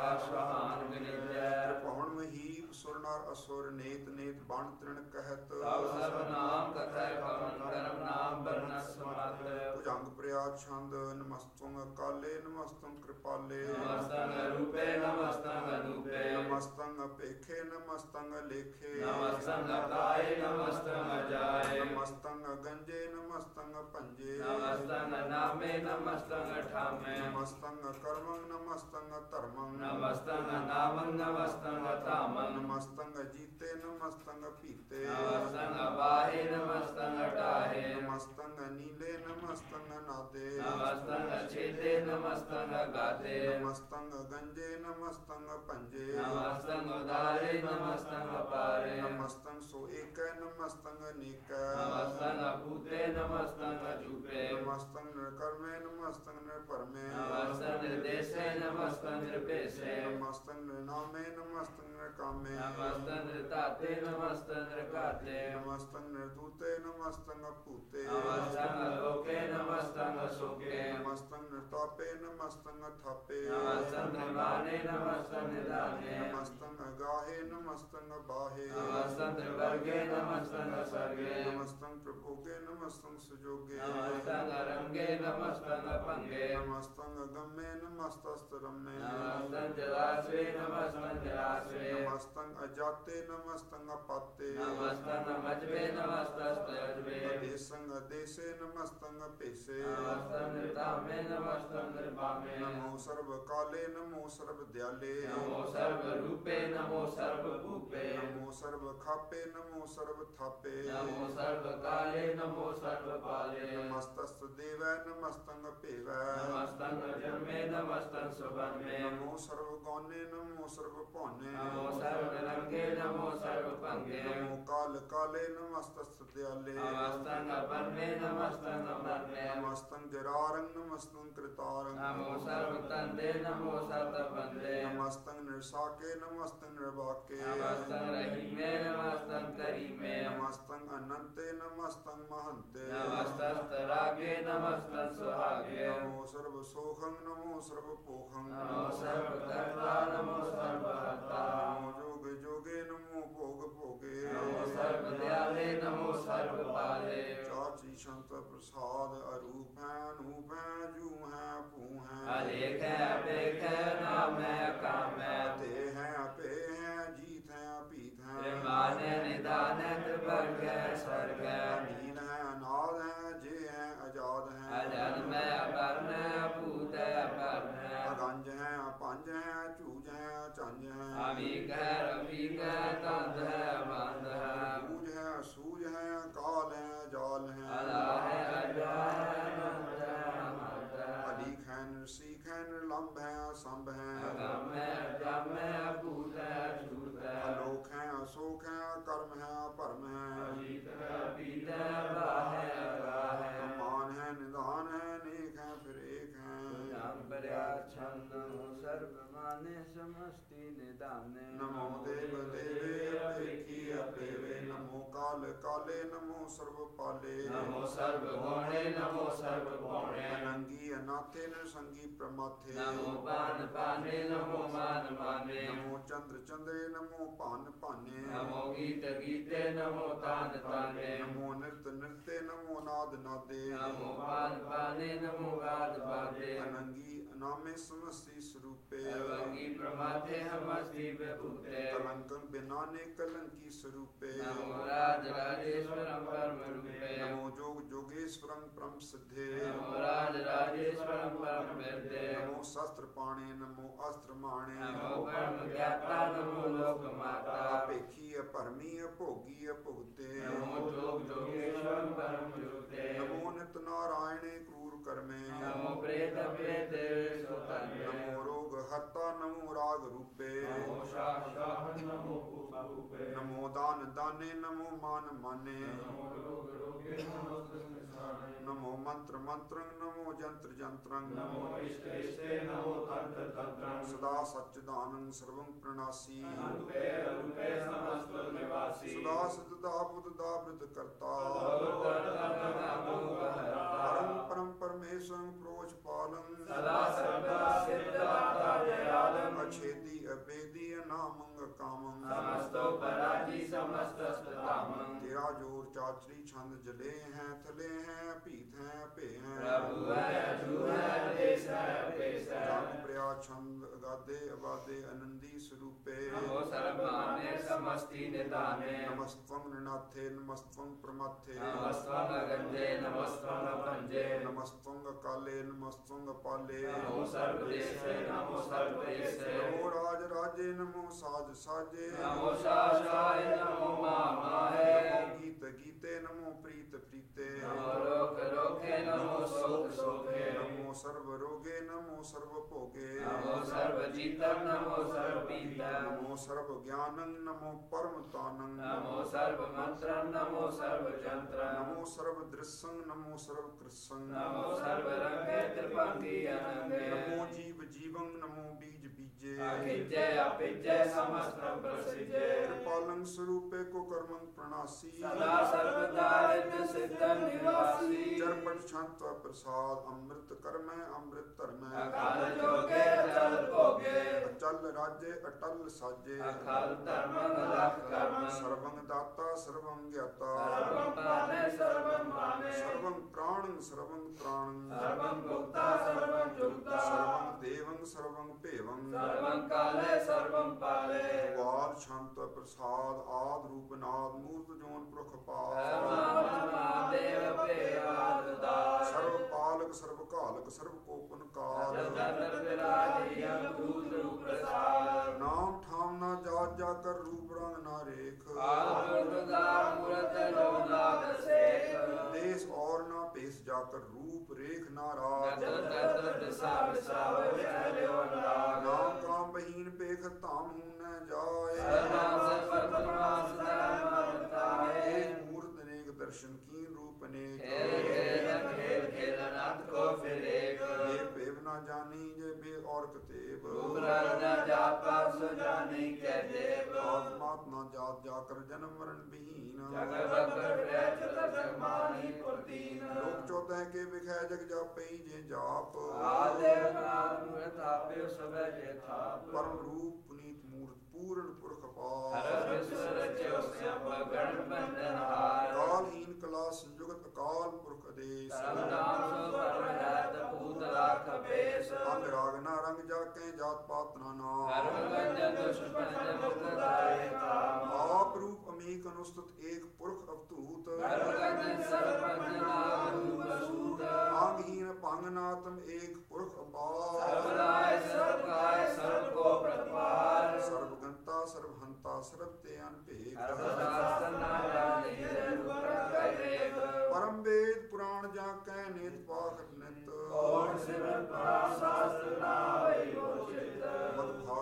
ਸਾਸਹਾਨ ਗਨਿਜੈ ਭਵਨ ਮਹੀਪ ਸੁਰ ਨਰ ਅਸੁਰ ਨੇਤ ਨੇਤ ਬਣ ਤ੍ਰਿਣ ਕਹਿਤ ਸਭ ਸਰਬ ਨਾਮ ਕਥੈ ਪਵਨ ਕਰਮ ਨਾਮ ਬਰਨਸ ਸਮਤ ਭੁਜੰਗ ਪ੍ਰਿਆ ਛੰਦ ਨਮਸਤੰ ਕਾਲੇ ਨਮਸਤੰ ਕਿਰਪਾਲੇ ਨਮਸਤੰ ਰੂਪੇ ਨਮਸਤੰ ਅਨੂਪੇ ਨਮਸਤੰ ਪੇਖੇ ਨਮਸਤੰ ਲੇਖੇ ਨਮਸਤੰ ਅਕਾਏ ਨਮਸਤੰ ਅਜਾਏ ਨਮਸਤੰ ਗੰਜੇ ਨਮਸਤੰ ਭੰਜੇ ਨਮਸਤੰ ਨਾਮੇ ਨਮਸਤੰ ਠਾਮੇ ਨਮਸਤੰ ਕਰਮੰ ਨਮਸਤੰ ਧਰਮੰ ਨਮਸਤੰ ਨਾਮੰ ਨਮਸਤੰ ਧਾਮੰ ਨਮਸਤੰ ਜੀਤੇ ਨਮਸਤੰ ਪੀਤੇ ਨਮਸਤੰ ਵਾਹੇ ਨਮਸਤੰ ਟਾਹੇ ਨਮਸਤੰ ਨੀਲੇ ਨਮਸਤੰ ਨਾਦੇ ਨਮਸਤੰ ਛੇਤੇ ਨਮਸਤੰ ਗਾਤੇ ਨਮਸਤੰ ਗੰਜੇ ਨਮਸਤੰ ਭੰਜੇ ਨਮਸਤੰ ਉਦਾਰੇ ਨਮਸਤੰ ਅਪਾਰੇ ਨਮਸਤੰ ਸੋ ਏਕੈ ਨਮਸਤੰ ਅਨੇਕੈ ਨਮਸਤੰ ਅਭੂਤੇ ਨਮਸਤੰ ਅਜੂਪੇ ਨਮਸਤੰ ਨਿਰਕਰਮੇ ਨਮਸਤੰ ਨਿਰਭਰਮੇ ਨਮਸਤੰ ਨਿਰਦੇਸੇ ਨਮਸਤੰ ਨਿਰਭੇਸੇ ਨਮਸਤੰ ਨਿਰਨਾਮੇ ਨਮਸਤੰ ਨਿਰਕਾਮੇ ਨਮਸਤੰ ਨਿਰਤਾਤੇ ਨਮਸਤੰ ਨਿਰਘਾਤੇ ਨਮਸਤੰ ਨਿਰਦੂਤੇ ਨਮਸਤੰ ਅਭੂਤੇ ਨਮਸਤੰ ਲੋਕੇ ਨਮਸਤੰ ਅਸੋਕੇ ਨਮਸਤੰ ਨਿਰਤਾਪੇ ਨਮਸਤੰ ਥਾਪੇ ਨਮਸਤੰ ਨਿਰਵਾਣੇ ਨਮਸਤੰ ਨਿਦਾਨੇ ਨਮਸਤੰ ਅਗਾਹੇ ਨਮਸਤੰ ਬਾਹੇ ਨਮਸਤੰ ਵਰਗੇ ਨਮਸਤੰ ਸਰਗੇ ਨਮਸਤੰ ਪ੍ਰਭੋਗੇ ਨਮਸਤੰ ਸੁਜੋਗੇ ਨਮਸਤੰ ਰੰਗੇ ਨਮਸਤੰ ਭੰਗੇ ਨਮਸਤੰ ਅਗੰਮੇ ਨਮਸਤਸਤਰਮੇ ਨਮਸਤੰ ਜਲਾਸਵੇ ਨਮਸਤੰ ਜਲਾਸਵੇ ਨਮਸਤੰ ਅਜਾਤੇ ਨਮਸਤੰ ਅਪਾਤੇ ਨਮਸਤੰ ਮਜਵੇ ਨਮਸਤੰ ਤਜਵੇ ਦੇਸੰ ਅਦੇਸੇ ਨਮਸਤੰ ਅਪੇਸੇ ਨਮਸਤੰ ਨਿਰਤਾਮੇ ਨਮਸਤੰ ਨਿਰਭਾਮੇ ਨਮੋ ਸਰਬ ਕਾਲੇ ਨਮੋ ਸਰਬ ਦਿਆਲੇ ਨਮੋ ਸਰਬ ਰੂਪੇ ਨਮੋ ਸਰਬ ਭੂਪੇ ਨਮੋ ਸਰਬ ਖਾਪੇ ਨਮੋ ਸਰਬ ਥਾਪੇ ਨਮੋ ਸਰਬ ਕਾਲੇ ਨਮੋ ਸਰਬ ਪਾਲੇ ਨਮਸਤਸ ਦੇਵੈ ਨਮਸਤੰ ਭੇਵੈ ਨਮਸਤੰ ਜਨਮੇ ਨਮਸਤੰ ਸੁਭਨਮੇ ਨਮੋ ਸਰਬ ਗੌਨੇ ਨਮੋ ਸਰਬ ਭੌਨੇ ਨਮੋ ਸਰਬ ਰੰਗੇ ਨਮੋ ਸਰਬ ਭੰਗੇ ਨਮੋ ਕਾਲ ਕਾਲੇ ਨਮਸਤਸ ਦਿਆਲੇ ਨਮਸਤੰ ਅਪਰਮੇ ਨਮਸਤੰ ਅਮਰਮੇ ਨਮਸਤੰ ਜਰਾਰੰ ਨਮਸਤੰ ਕ੍ਰਿਤਾਰੰ ਨਮੋ ਸਰਬ ਤੰਦੇ ਨਮੋ ਸਤ ਬੰਦੇ ਨਮਸਤੰ ਨਿਰਸਾਕੇ ਨਮਸਤੰ ਨਿਰਵਾਕੇ ਨਮਸਤੰ ਰਹੀਮੇ ਨਮਸਤੰ ਕਰੀਮੇ ਨਮਸਤੰ ਅਨੰਤੇ ਨਮਸਤੰ ਮਹੰਤੇ ਨਮਸਤੰ ਰਾਗੇ ਨਮਸਤੰ ਸੁਹਾਗੇ ਨਮੋ ਸਰਬ ਸੋਖੰ ਨਮੋ ਸਰਬ ਪੋਖੰ ਨਮੋ ਸਰਬ ਕਰਤਾ ਨਮੋ ਸਰਬ ਹਰਤਾ ਨਮੋ ਜੋਗੇ ਜੋਗੇ ਨਮੋ ਭੋਗ ਭੋਗੇ ਨਮੋ ਸਰਬ ਦਿਆਲੇ ਨਮੋ ਸਰਬ ਪਾਲੇ ਚਾਚੀ ਸ਼ੰਤ ਪ੍ਰਸਾਦ ਅਰੂਪ ਹੈ ਅਨੂਪ ਹੈ ਜੂ ਹੈ ਭੂ ਹੈ ਅਲੇਖ ਹੈ ਅਪੇਖ ਹੈ ਨਾਮ ਹੈ ਕਾਮ ਹੈ ਤੇ ਹੈ ਆਪੇ ਹੈ ਜੀਤ ਹੈ ਅਪੀਤ ਹੈ ਨਿਰਮਾਨ ਹੈ ਨਿਦਾਨ ਹੈ ਤ੍ਰਿਵਰਗ ਹੈ ਸਰਗ ਹੈ ਨੀਲ ਹੈ ਅਨਾਦ ਹੈ ਜੇ ਹੈ ਆਜ਼ਾਦ ਹੈ ਅਜਨਮ ਹੈ ਅਪਰਨ ਹੈ ਅਭੂਤ ਹੈ ਅਪਰਨ ਹੈ ਅਗੰਜ ਹੈ ਅਪੰਜ ਹੈ ਝੂਜ ਹੈ ਝੰਜ ਹੈ ਅਮੀਕ ਹੈ ਰਫੀਕ ਹੈ ਤੰਦ ਹੈ ਹੈ ਅਜਮ ਹੈ ਅਭੂਤ ਹੈ ਅਛੂਤ ਹੈ ਅਲੋਕ ਹੈ ਅਸੋਕ ਹੈ ਕਰਮ ਹੈ ਭਰਮ ਹੈ ਅਜੀਤ ਹੈ ਅਪੀਤ ਹੈ ਅਭਾ ਹੈ ਅਗਾ ਹੈ ਮਾਨ ਹੈ ਨਿਧਾਨ ਹੈ ਨੇਕ ਹੈ ਫਿਰ ਏਕ ਹੈ ਨਾਮ ਬਰਿਆ ਛੰਦ ਸਰਬ ਮਾਨੇ ਸਮਸਤੀ ਨਿਧਾਨੇ ਨਮੋ ਦੇਵ ਦੇਵੇ ਅਪੇਖੀ ਅਪੇਵੇ ਨਮੋ ਕਾਲ ਕਾਲੇ ਨਮੋ ਸਰਬ ਪਾਲੇ ਨਮੋ ਸਰਬ ਗੁਣੇ ਨਮੋ ਸਰਬ ਗੁਣੇ ਅਨੰਗੀ ਅਨਾਥੇ ਨਿਰਸੰਗੀ ਪ੍ਰਮਾਥੇ ਨਮੋ ਬਾਨ ਬਾਨੇ ਨਮੋ ਮਾਨ ਮਾਨੇ ਨਮੋ ਚੰਦਰ ਚੰਦਰੇ ਨਮੋ ਭਾਨ ਭਾਨੇ ਨਮੋ ਗੀਤ ਗੀਤੇ ਨਮੋ ਤਾਨ ਤਾਨੇ ਨਮੋ ਨਿਰਤ ਨਿਰਤੇ ਨਮੋ ਨਾਦ ਨਾਦੇ ਨਮੋ ਬਾਨ ਬਾਨੇ ਨਮੋ ਗਾਦ ਬਾਦੇ ਅਨੰਗੀ ਅਨਾਮੇ ਸਮਸਤੀ ਸਰੂਪੇ ਅਵੰਗੀ ਪ੍ਰਮਾਤੇ ਹਮਸਤੀ ਵਿਭੂਤੇ ਕਲੰਕੰ ਬਿਨਾਨੇ ਕਲੰਕੀ ਸਰੂਪੇ ਨਮੋ ਰਾਜ ਰਾਜੇਸ਼ਵਰੰ ਪਰਮ ਰੂਪੇ ਨਮੋ ਜੋਗ ਜੋਗੇਸ਼ਵਰੰ ਪਰਮ ਸਿੱਧੇ ਨਮੋ ਰਾਜ ਰਾਜੇਸ਼ਵਰੰ ਪਰਮ ਵਿਰਦੇ ਨਮੋ ਸ਼ਸਤਰ ਪਾਣੇ ਨਮੋ ਅਸਤਰ ਮਾਣੇ ਨਮੋ ਪਰਮ ਗਿਆਤਾ ਨਮੋ ਲੋਕ ਮਾਤਾ ਅਪੇਖੀ ਅਭਰਮੀ ਅਭੋਗੀ ਅਭੁਗਤੇ ਨਮੋ ਜੋਗ ਜੋਗੇਸ਼ਵਰੰ ਪਰਮ ਜੋਤੇ ਨਮੋ ਨਿਤ ਨਾਰਾਇਣੇ ਕ੍ਰੂਰ ਕਰਮੇ ਨਮੋ ਪ੍ਰੇਤ ਪ੍ਰੇਤੇ ਸੁਤੰਨੇ ਨਮੋ ਰੋਗ ਹਰਤਾ ਨਮੋ ਰਾਗ ਰੂਪੇ ਨਮੋ ਸ਼ਾਹ ਸ਼ਾਹ ਨਮੋ ਉਪੇ ਨਮੋ ਦਾਨ ਦਾਨੇ ਨਮੋ ਮਾਨ ਮਾਨੇ ਨਮੋ ਰੋਗ ਰੋਗੇ ਨਮੋ ਸੰਸਾਰੇ ਨਮੋ ਮੰਤਰ ਮੰਤਰੰ ਨਮੋ ਜੰਤਰ ਜੰਤਰੰ ਨਮੋ ਇਸ਼ਟ ਇਸ਼ਟੇ ਨਮੋ ਤੰਤਰ ਤੰਤਰੰ ਸਦਾ ਸਚਿਦਾਨੰ ਸਰਵੰ ਪ੍ਰਣਾਸੀ ਰੂਪੇ ਰੂਪੇ ਸਮਸਤ ਨਿਵਾਸੀ ਸਦਾ ਸਤਿਦਾ ਬੁੱਧ ਦਾ ਬ੍ਰਿਤ ਕਰਤਾ ਨਮੋ ਪਰਮ ਪਰਮ ਪਰਮੇਸ਼ਵਰੰ ਪ੍ਰੋਚ ਪਾਲੰ ਸਦਾ ਸਰਬਦਾ ਸਿੱਧਾ ਦਇਆਲੰ ਅਛੇਦੀ ਅਬੇਦੀ ਅਨਾਮੰਗ ਕਾਮੰ ਸਮਸਤੋ ਪਰਾਜੀ ਸਮਸਤ ਸਤਾਮੰ ਤੇਰਾ ਜੋਰ ਚਾਚਰੀ ਛੰਦ ਜਲੇ ਹੈ ਥਲੇ ਹੈ ਭੀਤ ਹੈ ਭੇ ਹੈ ਪ੍ਰਭੂ ਹੈ ਅਜੂ ਹੈ ਦੇਸ ਹੈ ਦੇਸ ਹੈ ਜਨ ਪ੍ਰਿਆ ਛੰਦ ਅਗਾਦੇ ਅਬਾਦੇ ਅਨੰਦੀ ਸਰੂਪੇ ਨਮੋ ਸਰਬਾਨੇ ਸਮਸਤੀ ਨਿਧਾਨੇ ਨਮਸਤਵੰ ਨਿਨਾਥੇ ਨਮਸਤਵੰ ਪ੍ਰਮਾਥੇ ਨਮਸਤਵੰ ਅਗੰਜੇ ਨਮਸਤਵੰ ਪੰਜੇ ਨਮਸਤਵੰ ਕਾਲੇ ਨਮਸਤਵੰ ਪਾਲੇ ਨਮੋ ਸਰਬ ਦੇਸੇ ਨਮੋ ਸਰਬ ਦੇਸੇ ਨਮੋ ਰਾਜ ਰਾਜੇ ਨਮੋ ਸਾਜ ਸਾਜੇ ਨਮੋ ਸ਼ਾਹ ਸ਼ਾਹੇ ਨਮੋ ਮਾ ਮਾਹੇ ਨਮੋ ਗੀਤ ਗੀਤੇ ਨਮੋ ਪ੍ਰੀਤ ਪ੍ਰੀਤੇ ਨਮੋ ਰੋਕ ਰੋਕੇ ਨਮੋ ਸੋਖ ਸੋਖੇ ਨਮੋ ਸਰਬ ਰੋਗੇ ਨਮੋ ਸਰਬ ਭੋਗੇ ਨਮੋ ਸਰਬ ਜੀਤੰ ਨਮੋ ਸਰਬ ਪੀਤੰ ਨਮੋ ਸਰਬ ਗਿਆਨੰ ਨਮੋ ਪਰਮ ਤਾਨੰ ਨਮੋ ਸਰਬ ਮੰਤਰੰ ਨਮੋ ਸਰਬ ਜੰਤਰੰ ਨਮੋ ਸਰਬ ਦ੍ਰਿਸੰ ਨਮੋ ਸਰਬ ਕ੍ਰਿਸੰ ਨਮੋ ਸਰਬ ਰੰਗੇ ਤ੍ਰਿਪੰਗੀ ਅਨੰਗੇ ਨਮੋ ਜੀਵ ਜੀਵੰ ਨਮੋ ਬੀਜ ਬੀਜੇ ਅਕਿਜੈ ਅਪਿਜੈ ਸਮਸਤੰ ਪ੍ਰਸਿਜੈ ਕਿਰਪਾਲੰ ਸਰੂਪੇ ਕੋ ਕਰਮੰ ਪ੍ਰਣਾਸੀ ਸਦਾ ਸਰਬਦਾ ਰਿਤ ਸਿੱਧੰ ਨਿਵਾਸੀ ਚਰਪਟ ਛੰਤ ਪ੍ਰਸਾਦ ਅੰਮ੍ਰਿਤ ਕਰਮੈ ਅੰਮ੍ਰਿਤ ਧਰਮੈ ਅਕਾਲ ਜੋਗੇ ਅਚਲ ਭੋਗੇ ਅਚਲ ਰਾਜੇ ਅਟਲ ਸਾਜੇ ਅਕਾਲ ਧਰਮੰ ਲਖ ਕਰਮੰ ਸਰਵੰ ਦਾਤਾ ਸਰਵੰ ਗਿਆਤਾ ਸਰਬੰ ਪਾਨੇ ਸਰਬੰ ਮਾਨੇ ਸਰਵੰ ਪ੍ਰਾਣੰ ਸਰਵੰ ਤ੍ਰਾਣੰ ਸਰਬੰ ਭੁਗਤਾ ਸਰਬੰ ਜੁਗਤਾ ਸਰਵੰ ਦੇਵੰ ਸਰਵੰ ਭੇਵੰ ਸਰਬੰ ਕਾਲੇ ਸਰਬੰ ਪਾਲੇ ਵਾਰ ਸ਼ਾਂਤ ਪ੍ਰਸਾਦ ਆਦ ਰੂਪ ਨਾਦ ਮੂਰਤ ਜੋਨ ਪੁਰਖ ਪਾਦ ਸਰਬੰ ਦੇਵ ਭੇਆਦ ਦਾਸ ਸਰਵ ਪਾਲਕ ਸਰਵ ਕਾਲਕ ਸਰਵ ਕੋਪਨ ਕਾਲ ਜਗਤ ਵਿਰਾਜੀ ਅਭੂਤ ਰੂਪ ਪ੍ਰਸਾਦ ਨਾਮ ਠਾਮ ਨਾ ਜਾਤ ਜਾ ਕਰ ਰੂਪ ਰੰਗ ਨਾ ਰੇਖ ਆਦਿ ਦਾ ਮੂਰਤ ਜੋ ਲਾਗ ਸੇਖ ਦੇਸ ਔਰ ਨਾ ਭੇਸ ਜਾ ਕਰ ਰੂਪ ਰੇਖ ਨਾ ਰਾਜ ਜਗਤ ਤਤ ਦਿਸਾ ਵਿਸਾਵ ਫੈਲਿਓ ਲਾਗ ਨਾਮ ਕਾਮ ਬਹੀਨ ਪੇਖ ਧਾਮ ਹੂੰ ਨ ਜਾਏ ਸਰਨਾਮ ਸਰਪਤਮਾ ਸਦਾ ਮਰਤਾਏ ਏਕ ਮੂਰਤ ਅਨੇਕ ਦਰਸ਼ਨ ਕੀਨ ਰੂਪ ਅਨੇਕ ਖੇਲ ਖੇਲ ਖੇਲ ਖੇਲ ਅਨੰਤ ਕੋ ਫਿਰ ਏਕ ਇਹ ਭੇਵ ਨਾ ਜਾਣੀ ਜੇ ਬੇ ਔਰ ਕਤੇਬ ਰੂਪ ਰੰਗ ਨਾ ਜਾਪਾ ਸੋ ਜਾਣੀ ਕੈ ਦੇਵ ਆਤਮਾਤ ਨਾ ਜਾਤ ਜਾ ਕਰ ਜਨਮ ਮਰਨ ਬਹੀਨ ਜਗ ਬਕਰ ਰਹਿ ਚਲ ਜਗਮਾਨੀ ਪੁਰਤੀਨ ਲੋਕ ਚੋਦੈ ਕੇ ਵਿਖੈ ਜਗ ਜਾਪਈ ਜੇ ਜਾਪ ਆਦਿ ਨਾਮ ਮੂਰਤ ਆਪੇ ਸਭੈ ਜੇ ਥਾਪ ਪਰਮ ਰੂਪ ਪੁਨੀਤ ਮੂਰਤ ਪੂਰਨ ਪੁਰਖ ਹਰ ਪਾਰ ਵਿਸਵ ਰਚਿਓ ਸਿਆਪ ਗਣ ਬੰਧਨ ਹਾਰ ਕਾਲਹੀਨ ਕਲਾ ਸੰਯੁਗਤ ਅਕਾਲ ਪੁਰਖ ਆਦੇਸ ਧਰਮ ਨਾਮ ਸੋ ਪਰਮ ਰਹਿਤ ਭੂਤ ਰਾਖ ਬੇਸ ਅੰਗ ਰਾਗ ਨਾ ਰੰਗ ਜਾ ਕੇ ਜਾਤ ਪਾਤ ਨਾ ਨਾਮ ਹਰਮ ਗੰਜਨ ਦੁਸ਼ਟ ਪੰਜ ਮੁਕਤ ਦਾਏ ਕਾਮ ਆਪ ਰੂਪ ਅਮੀਕ ਅਨੁਸਤਤ ਏਕ ਪੁਰਖ ਅਵਤੂਤ ਹਰਮ ਗੰਜਨ ਸਰਬ ਪੰਜਨਾ ਰੂਪ ਸੂਤ ਅੰਗਹੀਨ ਭੰਗਨਾਤਮ ਏਕ ਪੁਰਖ ਸਰਬ ਅਪਾਰ ਰਾਏ ਸਰਬ ਕਾਇ ਸਰਬ ਕੋ ਪ੍ਰਤਪਾਲ ਸਰਬ ਗੰਤਾ ਸਰਬ ਹੰਤਾ ਸਰਬ ਤੇ ਅਨਭੇਕ ਸਰਬ ਸ਼ਾਸਤਰ ਨਾ ਜਾਣੀ ਰੂਪ ਪ੍ਰਗਟੇ ਪਰਮ ਵੇਦ ਪੁਰਾਣ ਜਾ ਕੈ ਨੇਤ ਪਾਖ ਨਿਤ ਕੌਣ ਸਿਮਰਨ ਪਰਾ ਸ਼ਾਸਤਰ ਨਾ ਹੋਈ ਉਚਿਤ ਮਦ ਭਾਰ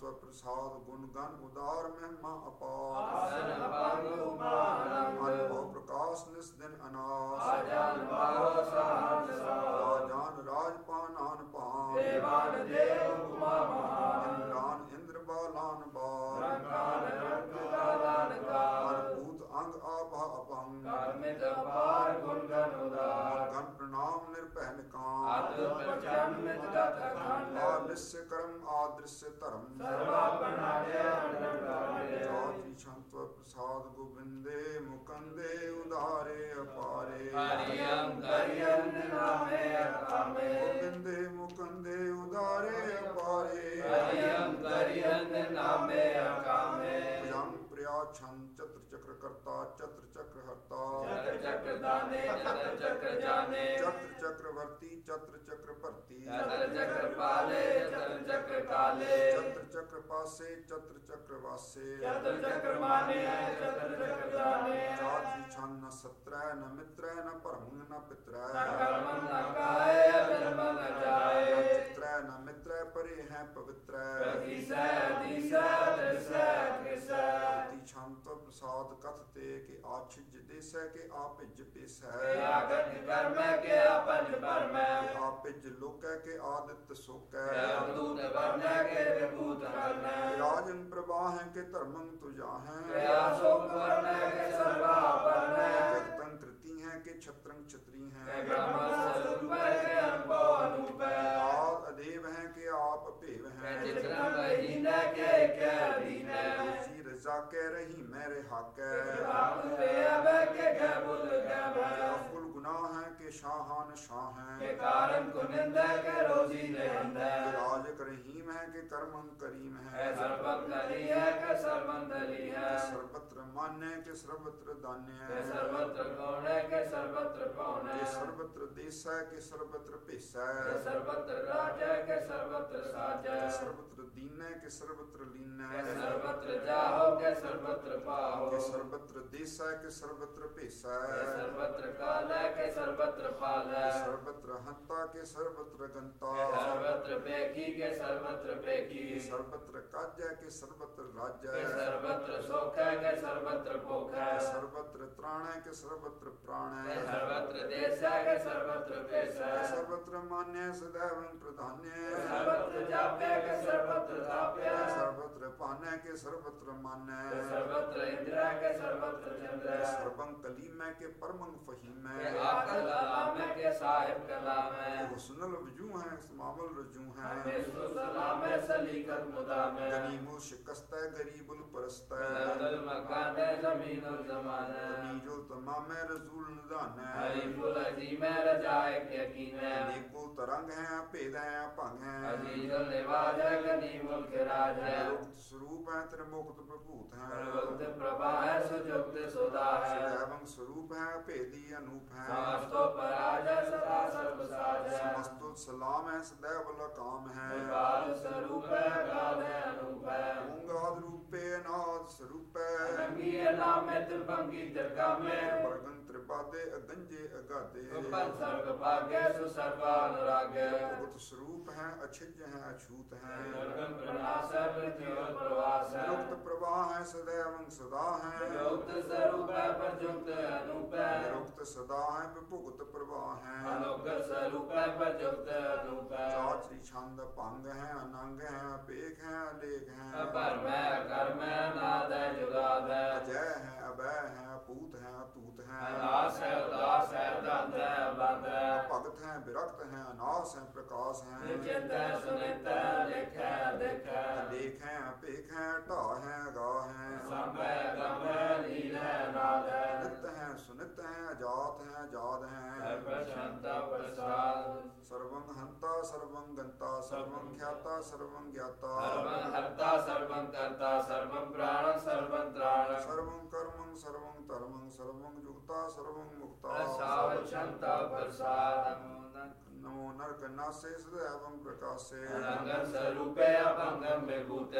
छंत्व प्रसाद गुण गण उदार महिमा अपार आसन अपांग उमान अनुभव प्रकाश निस दिन अनास आजान भाव सहज सार राजान राजपान आन पान देवान देव उपमा महान इंद्रान इंद्र बालान बाल रंगान रंग कालान काल अद्भुत अंग आभा अपंग कर्मित अपार गुण गण उदार गण प्रणाम निर्भय निकाम अद्भुत प्रचंड गत खंड आदृश्य कर्म आदृश्य धर्म सर्वापनादे अंडकारे जाति छंत्व प्रसाद गोविंदे मुकंदे उदारे अपारे हरियम करियम नामे अकामे गोविंदे मुकंदे उदारे अपारे हरियम करियम नामे अकामे भुजंग प्रिया छंद चत्र चक्र कर्ता चत्र चक्र हर्ता चक्र चक्र दाने चक्र चक्र जाने चत्र चक्रवर्ती चत्र चक्र भर्ती चक्र चक्र पाले चक्र चक्र काले चत्र चक्र पासे चत्र चक्र वासे चक्र चक्र माने चक्र चक्र जाने जाति छंद न सत्र न मित्र न परम न पित्र न कर्म न काय जन्म न जाए न चित्र न मित्र परे हैं पवित्र प्रतिसै दिसै दृसै कृसै जाति छंद प्रसाद कथते के आछिज देसै के आपिज पेसै आगत कर्म के अपन परम के आपिज लोकै के आदित्य सोकै अवधूत वर्ण के विभूत कर्ण राजन प्रवाह के धर्मं तुजाहै प्रयासो वर्ण के सर्वापर्ण जगतं कृति हैं के छत्रं छत्री हैं ब्रह्म स्वरूप के अनुभव अनूप आद अदेव हैं के आप अपेव हैं चित्रम बहीन के के अधीन जी रजा कह रही मेरे हक आप पे अब के के बुल के अफुल गुनाह हैं के शाहान शाह के हैं कारण को निंदा के रोजी निंद राज रहीम है के कर्मं करीम है है सर्वं करी है के सर्वं दली है के सर्वत्र मान्य के सर्वत्र दान्य के है सर्वत्र गौण है के सर्वत्र पौन के है सर्वत्र देश है के सर्वत्र पेश के है सर्वत्र राज है के सर्वत्र साज है के सर्वत्र दीन है के सर्वत्र लीन के है सर्वत्र जाहो के सर्वत्र पाहो के सर्वत्र देश है के सर्वत्र पेश के है सर्वत्र काल है के सर्वत्र पाल है के सर्वत्र हंता के सर्वत्र गंता के सर्वत्र पेखी के सर्वत्र पेखी के सर्वत्र काज है के सर्वत्र राज्य के है सर्वत्र सुख है के सर्वत्र भोग है के सर्वत्र त्राण है के सर्वत्र प्राण के है सर्वत्र देश है के सर्वत्र पेश है के सर्वत्र मान्य सदैव प्रधान्य के है सर्वत्र जाप्य के सर्वत्र ताप्य के सर्वत्र पान्य के सर्वत्र मान्य के है सर्वत्र इंद्र के सर्वत्र चंद्र के सर्वं कलीम है के परमं फहीम के है आप कलाम है के साहिब कलाम है के हुस्नुल वजू है समावल रजू है के सलाम है सलीकत मुदाम है गनीमुल शिकस्त है गरीबुल परस्त है अब्दुल मकान है जमीन और जमान है तमीजुल तमाम है रसूल निदान है हरीफुल अजीम है रजाए के यकीन है नेकुल तरंग है भेद है भंग है अजीजुल निवाज है गनीमुल खिराज है रुक्त स्वरूप है त्रिमुक्त प्रभूत है सर्वक्त प्रभा है सुजुक्त सुधा है सदैवं स्वरूप है भेदी अनूप है समस्तो पराज है सदा सर्वसाज है समस्तुल सलाम है सदैव लकाम है काल स्वरूप है काल है अनूप है ओंगाद रूपे अनाद स्वरूप है रंगी नाम है त्रिभंगी दरगाह में वर्गन त्रिपादे अगंजे अगाधे उपन सर्ग भाग्य सुसर्वानुराग्य भगवत स्वरूप है अछिज है अछूत है दुर्गम प्रणाश है पृथ्वी और प्रवास है निरुक्त प्रवाह है सदैवं सदा है युक्त स्वरूप है प्रजुक्त अनूप है निरुक्त सदा है विभुक्त प्रवाह है अनोखर स्वरूप है प्रजुक्त अनूप है चाचरी छंद भंग है अनंग है अपेख है अलेख है परम है कर्म है नाद है जुगाद है अजय है अभय है अपूत है अतूत है अनास है उदास है दंत है बंद है भगत है विरक्त है अनास है प्रकाश है निश्चित है सुनित है लिख है दिख है लेख है अपेख है टा है गा है संभ है गम है लील है नाद है नित है सुनित है अजात है अजाद है प्रशांता प्रसाद सर्वं हंता सर्वं गंता सर्वं ख्याता सर्वं ज्ञाता सर्वं हर्ता सर्वं कर्ता सर्वं प्राणं सर्वं त्राणं सर्वं कर्मं सर्वं धर्मं सर्वं युक्ता सर्वं मुक्ता प्रसाद क्षमता प्रसाद नमो नरक नासे सदैवं प्रकाशे रंगं स्वरूपे अभंगं विभूते प्रभा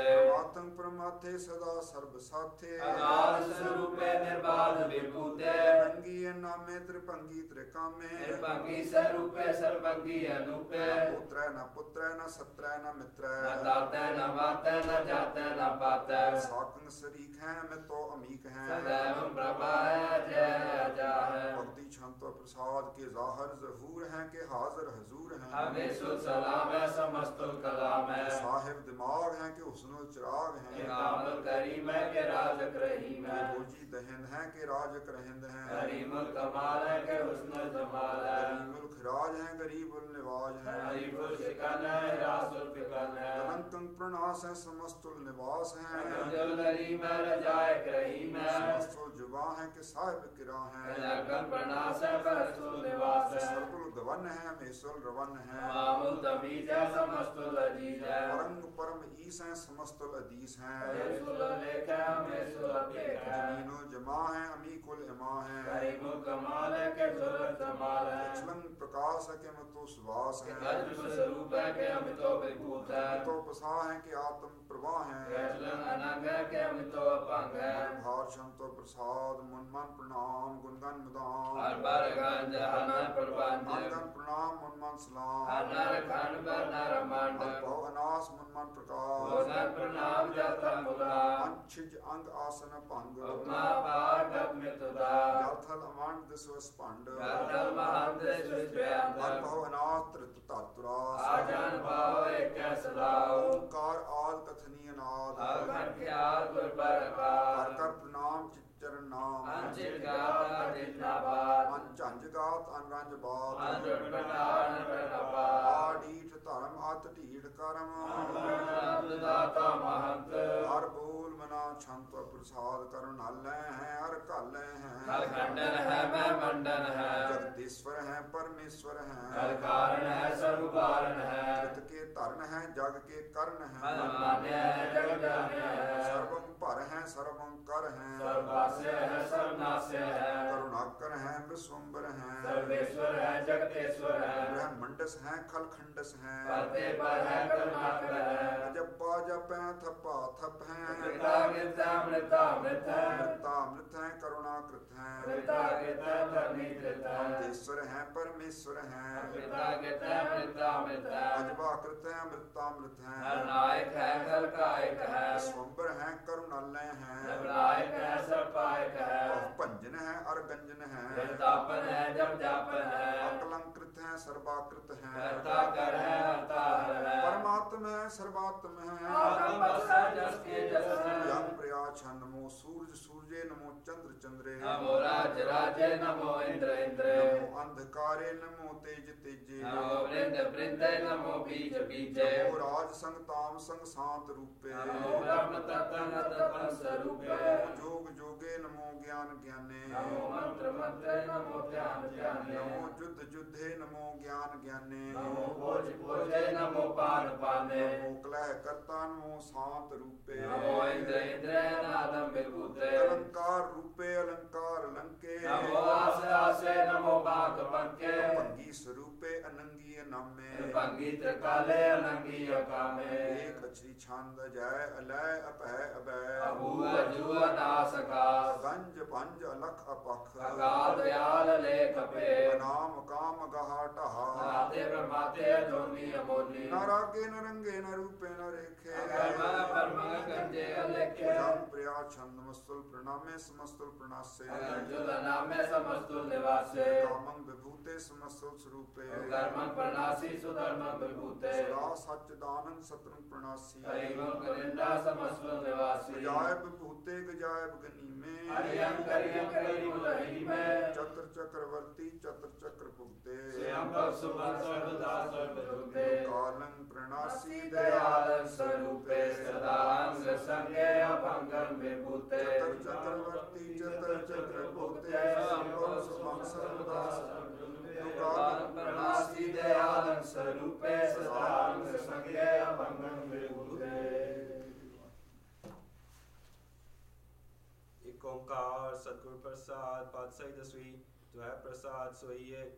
आतंक परमाथे सदा सर्ब साथे आगाध स्वरूपे निर्बाध विभूते रंगी नामे त्रिभंगी त्रिकामे निर्भंगी स्वरूपे सर्वंगी अनूपे पुत्र न पुत्र न सत्र न मित्र न दाते न माते न जाते न पाते साकंग सरीख है मैं तो अमीक है सदैव प्रभा है जय अजा है भक्ति छंतो प्रसाद के जाहर जहूर हैं के हाजिर हजूर हैं हमें सुल सलाम है समस्तुल कलाम है साहिब दिमाग हैं के हुस्नुल चिराग हैं कामुल करीम है के राजक रहीम के है भोजी दहिंद हैं के राजक रहिंद हैं करीमुल कमाल है के हुस्नुल जमाल है गरीबुल खिराज हैं गरीबुल निवाज हैं हरीफुल शिकन है रासुल फिकन है अनंतंग प्रणास हैं समस्तुल निवास हैं अब्दुल करीम है रजायक रहीम है समस्तुल जुबा हैं के साहिब किरा हैं लगन प्रणास है बरसुल निवास है सर्वुल गवन हैं मेसुल रवन हैं मामुल तमीज है समस्तुल अजीज है परंग परम ईस हैं समस्तुल अदीस हैं मेसुल लेख है मेसुल अपेख है जमीनो जमा हैं अमीकुल इमा हैं करीमुल कमाल है के जुलत जमाल है चलन प्रकाश है के मतो सुवास हैं अद्भुत स्वरूप है के अमितो विभूत है तो पसा हैं के आत्म प्रवाह हैं कैसलन अनंग है के अमितो अपंग है भार शंतो प्रसाद मन मन प्रणाम गुणगन मुदाम हर बार गंज हनर प्रबंध अंगन प्रणाम मन मन सलाम हनर खंड बर नर मंड अल्पो अनास मन मन प्रकाश भोजन प्रणाम जत मुला अंशिज अंग आसन भंग उपमा पार गत मितुदा जलथल अमंड दिसव स्पंड गतल महंत सुजयंत अल्पो अनास त्रित तातुरास आजन भाव एक सदाओ ओंकार आद कथनीय नाद अखंड ख्याल गुर बरका कर कर प्रणाम चिच्चरण नाम अंचित गाता जिन्नाबाद अंचंज गात अनरंज बात अंजुट प्रणान प्रणाबाद आडीठ धर्म अत ढीठ करम दाता महंत हर बोल मना छंत प्रसाद करुण हल्ले हैं हर काले हैं कल खंडन है मैं मंडन है जगदीश्वर हैं परमेश्वर कल हैं कारण है सर्व कारण है कृत के तरण हैं जग के कर्ण मन हैं मान्य है जग जान्य है सर्वं पर हैं सर्वं कर हैं सर्वास्य है सर्वनाश्य है करुणाकर हैं विश्वम्बर हैं सर्वेश्वर है जगतेश्वर है ब्रह्मंडस हैं खलखंडस हैं परते पर है करुणाकर है जप्पा जप हैं थप्पा थप हैं पिता गिरता मृता मृत है मृता मृत हैं करुणाकृत हैं पिता गिरता धर्मी कृत है देश्वर हैं परमेश्वर हैं पिता गिरता मृता मृत है अजबाकृत हैं अमृतामृत हैं नायक है कल कायक है स्वंबर हैं करुणालय हैं नायक है सर्पायक है भंजन हैं अरगंजन हैं तापन है जब जापन है अकलंकृत हैं सर्वाकृत हैं हरता कर है हरता हर है परमात्म है सर्वात्म है आगम बसा जस के जस है यम प्रयाछन नमो सूर्य सूर्य नमो चंद्र चंद्रे नमो राज राजे नमो इंद्र इंद्रे नमो अंधकारे नमो तेज तेजे नमो वृंद वृंदे नमो बीज बीजे नमो राज संग ताम संग शांत रूपे नमो ब्रह्म तत्व तत्व स्वरूपे जोग जोगे नमो ज्ञान ज्ञाने नमो मंत्र मंत्रे नमो ध्यान ध्याने नमो युद्ध युद्धे नमो ज्ञान ज्ञाने नमो भोज भोजे नमो पान पाने नमो कलह कर्ता नमो शांत रूपे नमो इंद्र इंद्र नादम विभूते अलंकार रूपे अलंकार लंके नमो आस आसे नमो बाग पंके भंगी स्वरूपे अनंगी नामे भंगी त्रिकाले अलंगी अकामे एक अक्षरी छंद जय अलय अपह अभय अभू अजू अनासका गंज पंज अलख अपख अगाध व्याल लेख पे नाम काम गहा टहा नाते ब्रह्माते अजोनी अमोनी न रागे न रंगे न रूपे न रेखे कर्म परम गंजे अलेखे जम प्रिया छंद मस्तुल प्रणामे समस्तुल प्रणासे अगंजुल नामे समस्तुल निवासे कामं विभूते समस्तुल स्वरूपे कर्मं प्रणासी सुधर्मं विभूते सदा सच्चिदानंद सतरंग प्रणासी हरिमं करिंदा समस्तुल निवासी गजाय विभूते गजाय गनी में हरियं करियं करिमुल हरि में चक्र चक्रवर्ती चक्र चक्र भुगते स्वयं सुमन सर्वदा सर्वभूते कालं प्रणासी दयाल स्वरूपे सदा अंग संगे अभंगं विभूते चतर चक्रवर्ती चतर चक्र भुगते संभव सुमन सर्वदा कालं प्रणासी दयाल स्वरूपे सदा अंग संगे अभंगं विभूते। एक ओंकार सतगुरु प्रसाद पातशाही दसवीं जो है प्रसाद सोइए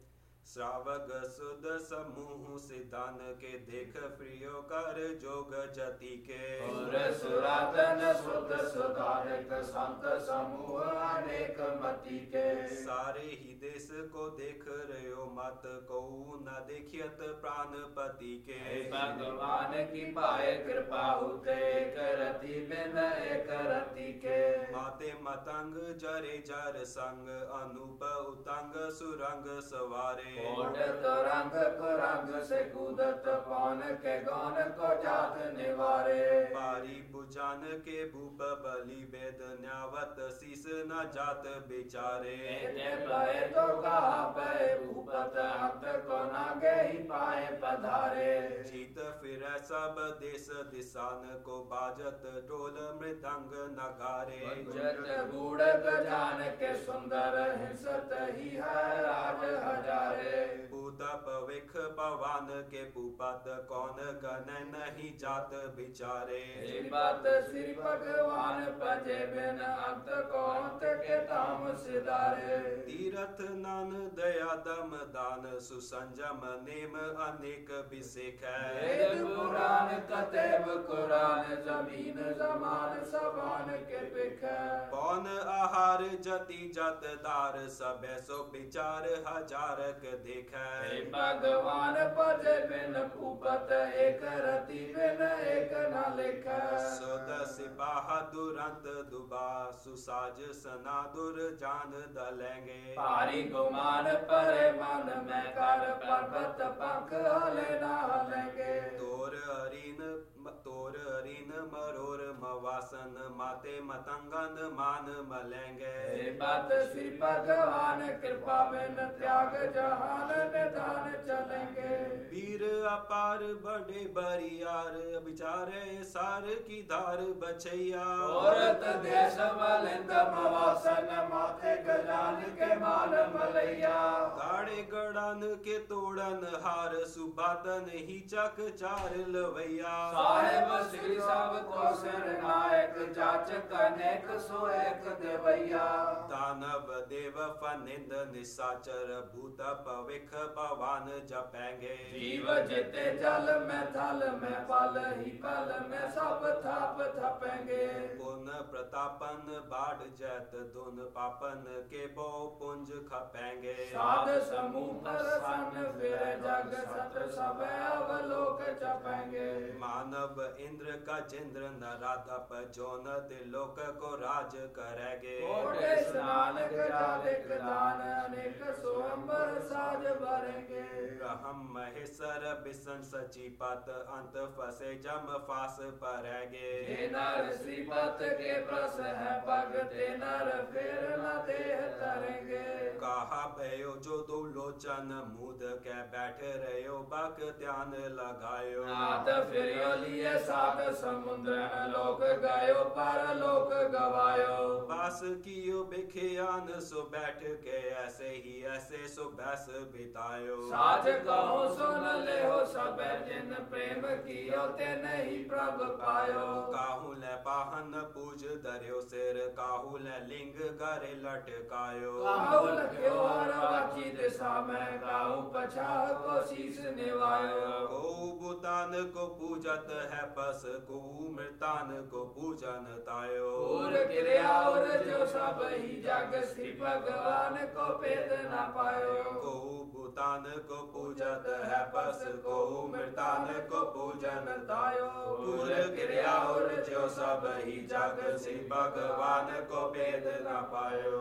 श्रावक सुद समूह सिद्धान के देख प्रियो कर जोग जति के और सुरातन सुत सुधारक संत समूह अनेक मति के सारे ही देश को देख रहे हो मत को न देखियत प्राणपति के भगवान की पाए कृपा होते करती बिन एक रति के माते मतंग जरे जर संग अनूप उतंग सुरंग सवारे ओढ़त रंग को रंग से कूदत पौन के गौन को जात निवारे पारी बुजान के भूप बलि वेद न्यावत शीस न जात बेचारे एते पाए तो कहा पाए भूपत अंत को न गई पाए पधारे जीत फिर सब देश दिशान को बाजत ढोल मृदंग नगारे जत गूढ़ गजान के सुंदर हिंसत ही है राज हजारे पूत पविख पवन के पूपत कौन गण नहीं जात बिचारे श्री बात श्री भगवान पजे बिन अंत को अंत के ताम सिधारे तीरथ नान दया दम दान सुसंजम नेम अनेक बिसेख वेद पुराण कतेब कुरान जमीन जमान सबान के पिख पौन आहार जति जत दार सब सो विचार हजारक देख हे भगवान पद बिन भूपत एक रति बिन एक न लिख सुद सिपाह दुरंत दुबा सुसाज सना दुर जान दलेंगे पारी गुमान परे मन में कर पर्वत पंख हले न हलेंगे तोर हरिन तोर हरिन मरोर मवासन माते मतंगन मान मलेंगे हे बात श्री भगवान कृपा बिन त्याग जहान निधान चलेंगे वीर अपार बड़े बरियार बिचारे सार की धार बछैया औरत देश मलिंद मवासन माथे गजान के माल मलैया गाड़े गड़न के तोड़न हार सुबातन ही चक चार लवैया साहेब श्री सब को सिर नायक जाचक अनेक सो एक देवैया दानव देव फनिंद निशाचर भूत पविख पवन जपेंगे जीव जिते जल में थल में पल ही पल में सब थाप थपेंगे पुन प्रतापन बाढ़ जैत धुन पापन के बो पुंज खपेंगे साध समूह पर सन फिर जग सत सब अवलोक चपेंगे मानव इंद्र का जिंद्र नराधप जोन दिलोक को राज करेंगे कोटे स्नान करालिक दान अनेक स्वयंवर साज भरेंगे ब्रह्म महेश्वर बिसन सचिपत अंत फसे जम फास परेंगे हे नर श्रीपत के प्रस है पग ते नर फिर न देह तरेंगे कहा भयो जो दो लोचन मुद के बैठ रहे बक ध्यान लगायो नाथ फिर लिए सात समुद्र लोक गयो पर लोक गवायो बस कियो बिखियान सो बैठ के ऐसे ही ऐसे सो बैस बितायो साच कहो सुन ले हो सब जिन प्रेम कियो ते नहीं प्रभ पायो काहू ले पाहन पूज दरियो सिर काहू ले लिंग गरे लटकायो काहू लख्यो हर बाची दिशा में काहू पछाह को शीस निवायो को बुतान को पूजत है पस को मृतान को पूजन तायो और क्रिया और जो सब ही जग श्री भगवान को भेद न पायो को भूतान को पूजत है पस को मृतान को पूजन तायो पूर क्रिया और जो सब ही जग श्री भगवान को भेद न पायो।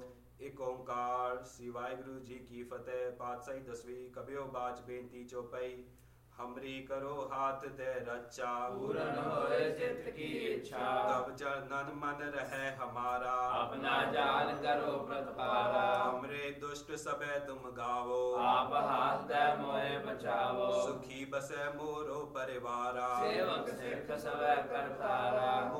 एक ओंकार श्री वाहिगुरु जी की फतेह। पातशाही दसवीं कबियो बाज बेनती चौपाई। हमरी करो हाथ दे रक्षा पूर्ण होए चित्त की इच्छा तब जनन मन रहे हमारा अपना जान करो प्रतिपाला हमरे दुष्ट सबे तुम गावो आप हाथ दे मोए बचावो सुखी बसे मोरो परिवारा सेवक सिख सब करतारा मोर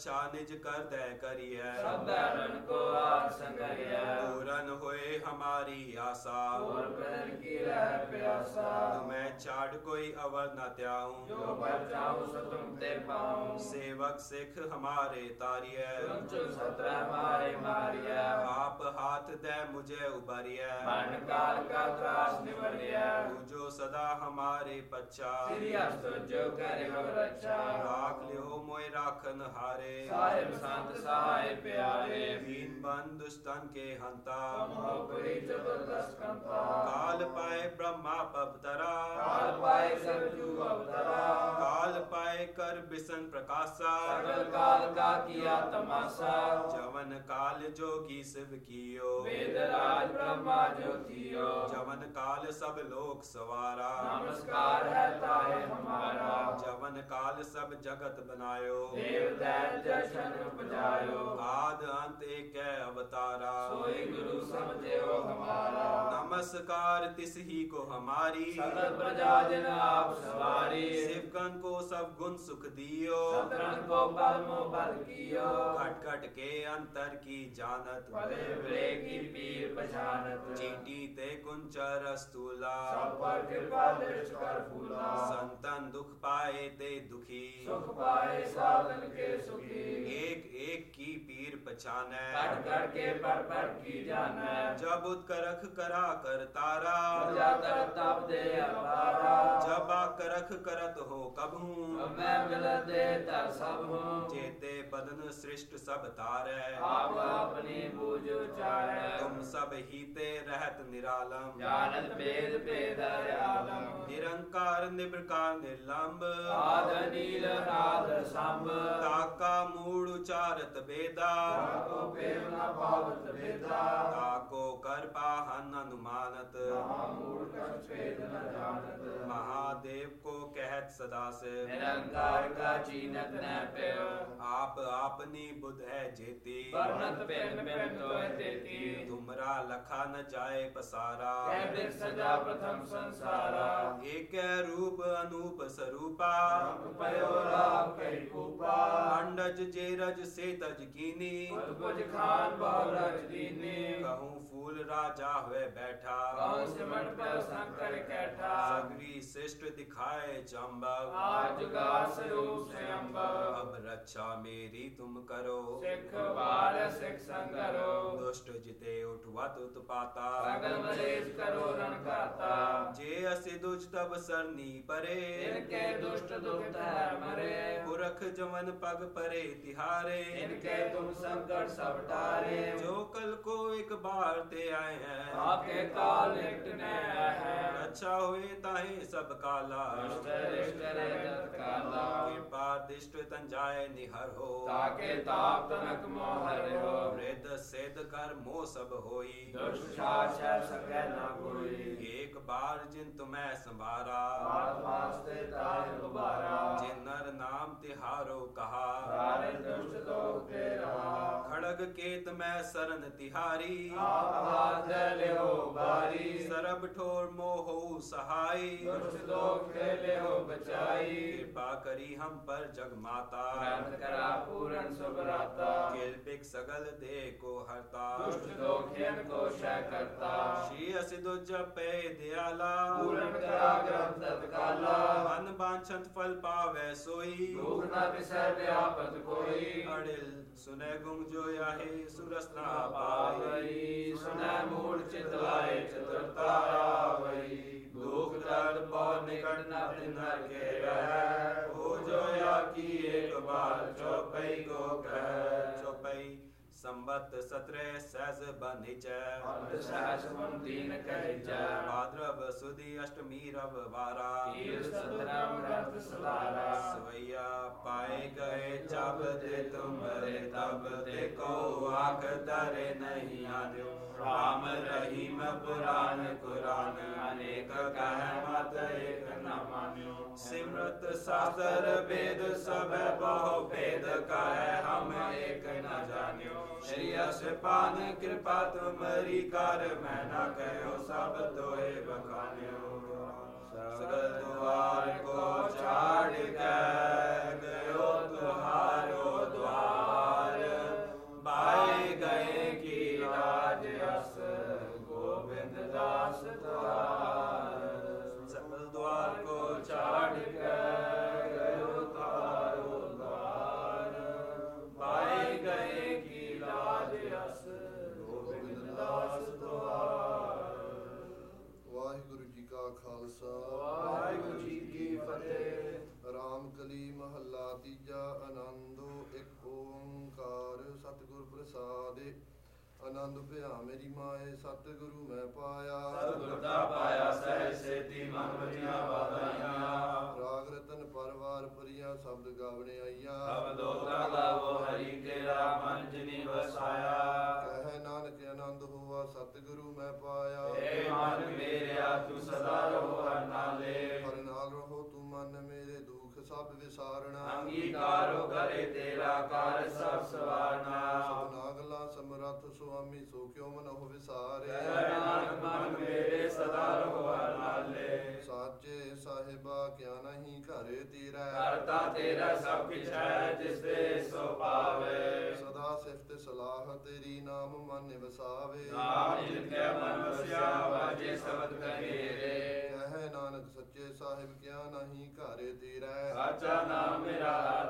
रक्षा निज कर दे करी है सब बैरन को आर संगरिया पूरन होए हमारी आशा और बदन की रह प्यासा तुम्हें छाड़ कोई अवर न त्याऊं जो पर चाहूं सो तुम ते पाऊं सेवक सिख हमारे तारिय तुम चुन सत्रह मारे मारिया आप हाथ दे मुझे उबरिय मन काल का त्रास निवरिया तू जो सदा हमारे पच्छा श्री अस्तु जो करे हो रक्षा राख लियो मोय राखन हारे साहिब संत सहाय प्यारे दीन बंद दुष्टन के हंता तुम हो कोई जबरदस्त कंता काल पाए ब्रह्मा पवतरा काल पाए सब जू अवतरा काल पाए कर बिसन प्रकाशा सकल काल का किया तमाशा जवन काल जोगी शिव कियो वेद राज ब्रह्मा जो थियो जवन काल सब लोक सवारा नमस्कार है ताहे हमारा जवन काल सब जगत बनायो देव दैत जशन उपजायो आद अंत एक अवतारा सोई गुरु समझे हो हमारा नमस्कार तिस ही को हमारी सकल प्रजा जन आप सवारी शिवगण को सब गुण सुख दियो सतरन को बल मो बल कियो खट खट के अंतर की जानत भले भले की पीर पहचानत चींटी ते कुंचर स्तूला सब पर कृपा दृष्ट कर फूला संतन दुख पाए ते दुखी सुख पाए साधन के सुखी एक एक की पीर पहचाने कट कर के पर पर की जाने जब उत्करख करा कर तारा प्रजा कर तब दे अपारा जब आकरख करत हो कबहू मैं मिल दे तर सब हूँ जेते बदन सृष्ट सब तारे आप अपनी बूझ उचारे तुम सब ही ते रहत निरालम जानत भेद भेद आलम निरंकार निब्रकार निर्लंब आद नील नाद संभ ताका मूड उचारत बेदा को प्रेम न पावत भेदा ताको कर पाहन अनुमानत मूल कर भेद न जानत महादेव को कहत सदा से निरंकार का चीनत न पेयो आप आपनी बुध है जेती वर्णत पेन पेन तो देती तुमरा लखा न जाए पसारा कह बिर सजा प्रथम संसारा एक रूप अनूप स्वरूपा पयो राम कई कूपा अंडज जेरज से तज कीनी कुछ खान बहुरज दीनी कहूँ फूल राजा हुए बैठा कहूँ सिमट पे शंकर कैठा सगरी शिष्ट दिखाए चंबक आज का स्वरूप से अम्बक अब रक्षा मेरी तुम करो सिख बार सिख संगरो दुष्ट जिते उठवत उत्पाता सगल मलेश करो रण गाता जे असि दुज तब सरनी परे इनके दुष्ट दुख है मरे पुरख जवन पग परे तिहारे इनके तुम संकट सब टारे जो कल को एक बार ते आए हैं आपके काल निकटने है अच्छा हुए ताहे सब काला दुष्ट रिष्ट रे जत काला कृपा दिष्ट तन जाए निहर हो ताके ताप तनक मोहर हो वृद्ध सिद्ध कर मोह सब होई दुष्ट शासक सके न कोई एक बार जिन तुम्हें संभारा वास्ते ताहि उबारा जिन नर नाम तिहारो कहा सारे दुष्ट लोग के रहा खड़ग केत में सरन तिहारी आप हाथ ले हो बारी सरब ठोर मोह सहाई दुष्ट लोग के ले हो बचाई कृपा करी हम पर जग माता ग्रंथ करा पूरन सुभराता किल्पिक सगल दे को हरता दुष्ट लोग खेन को क्षय करता श्री असिदो जपे दयाला पूरन करा ग्रंथ तत्काला मन बांछत फल पावे सोई दुख न विसर व्यापत कोई अड़िल सुने गुंग जो याहे सुरसना पावई पावई सुनै मूल चितलाए चतुरता आवई दुख दर्द बहुत निकट न नर के रह हो जो या की एक बार चौपई को कह चौपई संबत सत्रह सहज बनिच सहस मन दीन कहि जय भाद्रव सुदी अष्टमी रव वारा तीर सतरम ग्रंथ सलारा सवैया पाए गए जब दे तुम रे तब देखो आंख तरे नहीं आन्यो राम रहीम पुराण कुरान अनेक कह मत एक न मान्यो सिमरत शास्त्र वेद सब बहु भेद कहे हम एक न जान्यो श्री पान कृपा तुमरी कर मैं न कहो सब तोहे बखान्यो सगल द्वार को छाड़ के गयो तुहारो द्वार ਆਨੰਦ ਭਿਆ ਮੇਰੀ ਮਾਏ ਸਤਿਗੁਰੂ ਮੈਂ ਪਾਇਆ। ਸਤਿਗੁਰ ਦਾ ਪਾਇਆ ਸਹਿ ਸੇਤੀ ਮਨ ਵਜੀਆਂ ਵਾਦਾਈਆਂ। ਰਾਗ ਰਤਨ ਪਰਵਾਰ ਪਰੀਆ ਸ਼ਬਦ ਗਾਵਣੇ ਆਈਆ। ਅਬਦੋ ਕਾ ਲਾਵੋ ਹਰੀ ਕੇਰਾ ਮਨ ਜਿਨੀ ਵਸਾਇਆ। ਕਹਿ ਨਾਨਕ ਆਨੰਦ ਹੋਆ ਸਤਿਗੁਰੂ ਮੈਂ ਪਾਇਆ। ਏ ਮਨ ਮੇਰਿਆ ਤੂੰ ਸਦਾ ਰਹੋ ਹਰ ਨਾਲੇ। ਹਰ ਨਾਲ ਰਹੋ ਤੂੰ ਮਨ ਮੇਰੇ ਦੁਖ ਸਭ ਵਿਸਾਰਣਾ। ਅੰਗੀਕਾਰੋ ਕਰੇ ਤੇਰਾ ਕਾਰ ਸਭ ਸਵਾਰਨਾ। ਸਭਨਾ ਗੱਲਾਂ ਸਮਰੱਥ ਸੁਆਮੀ ਸੋ ਕਿਉ ਮਨ ਹੋ ਵਿਸਾਰੇ। ਕਹਿ ਨਾਨਕ ਮਨ ਮੇਰੇ ਸਦਾ ਰਹੋ ਹਰ ਨਾਲੇ। ਸਾਚੇ ਸਾਹਿਬਾ ਕਿਆ ਨਹੀਂ ਘਰੇ ਤੇਰਾ। ਕਰਤਾ ਤੇਰਾ ਸਭ ਕਿਛ ਹੈ ਜਿਸ ਦੇ ਸੋ ਪਾਵੇ। ਸਦਾ ਸਿਫਤ ਸਲਾਹ ਤੇਰੀ ਨਾਮ ਮਨ ਵਸਾਵੇ। ਨਾਮ ਜਿਨ ਕੈ ਮਨ ਵਸਿਆ ਵਾਜੇ ਸ਼ਬਦ ਕਹੇਰੇ। ਕਹਿ ਨਾਨਕ ਸੱਚੇ ਸਾਹਿਬ ਕਿਆ ਨਹੀਂ ਘਰੇ ਤੇਰਾ। ਸਾਚਾ ਨਾਮ ਮੇਰਾ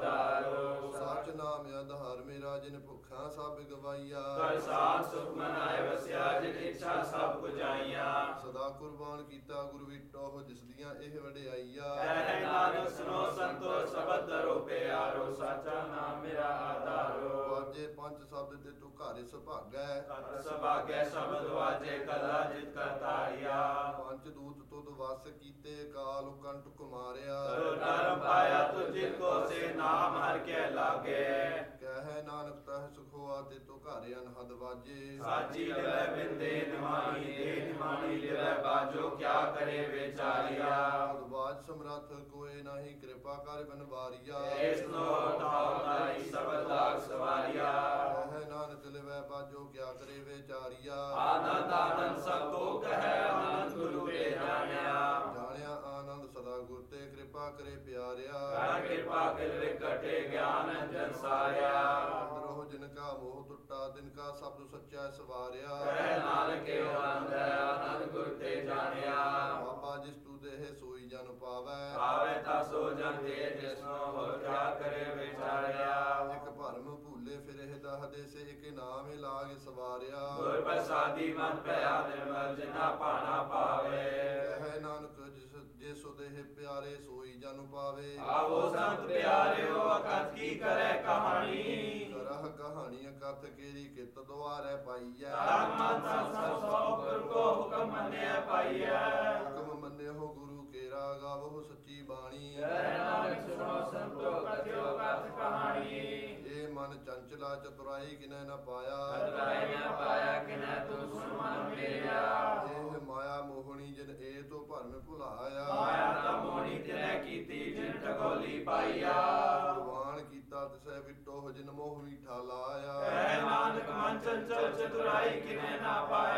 ਆਧਾਰੋ। ਸੱਚ ਨਾਮ ਆਧਾਰ ਮੇਰਾ ਜਿਨ ਭੁੱਖਾਂ ਸਭ ਗਵਾਈਆ। ਕਰ ਸਾਥ ਸੁਖ ਮਨਾਏ ਵਸਿਆ ਜਿਨ ਇੱਛਾ ਸਭ ਪੁਜਾਈਆਂ। ਸਦਾ ਕੁਰਬਾਨ ਕੀਤਾ ਗੁਰ ਵਿਟੋ ਜਿਸ ਦੀਆਂ ਇਹ ਵਡਿਆਈਆ। ਕਹਿ ਨਾਨਕ ਸੁਨੋ ਸੰਤੋ ਸ਼ਬਦ ਧਰੋ ਪਿਆਰੋ। ਸਾਚਾ ਨਾਮ ਮੇਰਾ ਆਧਾਰੋ। ਵਾਜੇ ਪੰਜ ਸ਼ਬਦ ਤੇ ਤੂੰ ਘਰ ਸੁਭਾਗੈ। ਕਰ ਸਭਾਗੈ ਸ਼ਬਦ ਵਾਜੇ ਕਲਾ ਜਿਤ ਕਰਤਾਰੀਆ। ਪੰਜ ਦੂਤ ਤੁਧ ਵਸ ਕੀਤੇ ਕਾਲ ਕੰਟ ਕੁਮਾਰਿਆ। ਕਰੋ ਧਰਮ ਪਾਇਆ ਤੁ ਜਿਨ ਕੋ ਸੇ ਨਾਮ ਹਰ ਕੇ ਲਾਗੇ। ਕਹਿ ਨਾਨਕ ਤਹ ਸੁਖੋਆ ਤੇ ਤੂੰ ਘਰ ਅਨਹਦ ਵਾਜੇ। ਸਾਚੀ ਲਿਵੈ ਬਿੰਦੇ ਨਿਮਾਣੀ ਦੇ ਨਿਮਾਣੀ ਲਿਵੈ ਬਾਜੋ ਕਿਆ ਕਰੇ ਵਿਚਾਰੀਆ। ਬਾਜ ਸਮਰੱਥ ਕੋਏ ਨਹੀਂ ਕਿਰਪਾ ਕਰ ਬਨਵਾਰੀਆ। ਇਸ ਨੋ ਤਾਉ ਨਾਈ ਸਬਦ ਲਾਗ ਸਵਾਰੀਆ। ਕਹਿ ਨਾਨਕ ਲਿਵੈ ਬਾਜੋ ਕਿਆ ਕਰੇ ਵਿਚਾਰੀਆ। ਆਨੰਦ ਆਨੰਦ ਸਭ ਕੋ ਕਹੈ ਆਨੰਦ ਗੁਰੂ ਤੇ ਜਾਣਿਆ। ਜਾਣਿਆ ਆਨੰਦ ਸਦਾ ਗੁਰ ਤੇ ਕਿਰਪਾ ਕਰੇ ਪਿਆਰਿਆ। ਕਰ ਕਿਰਪਾ ਕਿਲ ਵਿਕਟੇ ਗਿਆਨ ਅੰਜਨ ਸਾਰਿਆ। ਰੋਹ ਜਿਨ ਕਾ ਮੋਹ ਟੁੱਟਾ ਤਿਨ ਕਾ ਸਬਦ ਸੱਚਾ ਸਵਾਰਿਆ। ਕਹਿ ਨਾਨਕ ਏਉ ਆਨੰਦ ਹੈ ਆਨੰਦ ਗੁਰ ਤੇ ਜਾਣਿਆ। ਬਾਬਾ ਜਿਸ ਤੂ ਦੇਹ ਸੋਈ ਜਨ ਪਾਵੈ। ਆਵੇ ਤਾ ਸੋ ਜਨ ਤੇ ਜਿਸਨੋ ਹੋਰ ਕਿਆ ਕਰੇ ਵਿਚਾਰਿਆ। ਇੱਕ ਭਰਮ ਭੂਲੇ ਫਿਰੇ ਦਹਦੇ ਸੇ ਇੱਕ ਨਾਮ ਲਾਗ ਸਵਾਰਿਆ। ਗੁਰ ਪ੍ਰਸਾਦੀ ਮਨ ਭਇਆ ਨਿਰਮਲ ਜਿਨਾ ਪਾਣਾ ਪਾਵੇ। ਕਹਿ ਨਾਨਕ ਜਿਸ ਜੇ ਸੋ ਦੇਹ ਪਿਆਰੇ ਸੋਈ ਜਨ ਪਾਵੇ। ਆਵੋ ਸੰਤ ਪਿਆਰਿਓ ਅਕਥ ਕੀ ਕਰੇ ਕਹਾਣੀ। ਕਰਹ ਕਹਾਣੀ ਕਥ ਕੇਰੀ ਕਿਤ ਦੁਆਰੈ ਪਾਈਐ। ਤਨ ਮਨ ਸੰਸਾ ਸੋ ਗੁਰ ਕੋ ਹੁਕਮ ਮੰਨਿਆ ਪਾਈਐ। ਹੁਕਮ ਮੰਨਿਓ ਗੁਰੂ ਕੇਰਾ ਗਾਵੋ ਸੱਚੀ ਬਾਣੀ। ਕਹਿ ਨਾਨਕ ਸੁਨੋ ਸੰਤੋ ਕਥਿਓ ਕਥ ਕਹਾਣੀ। ਇਹ ਮਨ ਚੰਚਲਾ ਚਤੁਰਾਈ ਕਿਨੈ ਨ ਪਾਇਆ। ਕਤਰਾਈ ਨਾ ਪਾਇਆ ਕਿਨੈ ਤੂੰ ਸੁਨ ਮਨ ਮੇਰਿਆ। ਇਹ ਮਾਇਆ ਮੋਹਣੀ ਜਿਨ ਇਹ ਤੋਂ ਭਰਮ ਭੁਲਾਇਆ। ਮਾਇਆ ਤਾਂ ਮੋਹਣੀ ਤਿਨੈ ਕੀਤੀ ਜਿਨ ਠਗੋਲੀ ਪਾਈਆ। ਕੁਰਬਾਨ ਕੀਤਾ ਤਿਸੈ ਵਿਟੋ ਜਿਨ ਮੋਹ ਮੀਠਾ ਲਾਇਆ। ਕਹਿ ਨਾਨਕ ਮਨ ਚੰਚਲ ਚਤੁਰਾਈ ਕਿਨੈ ਨਾ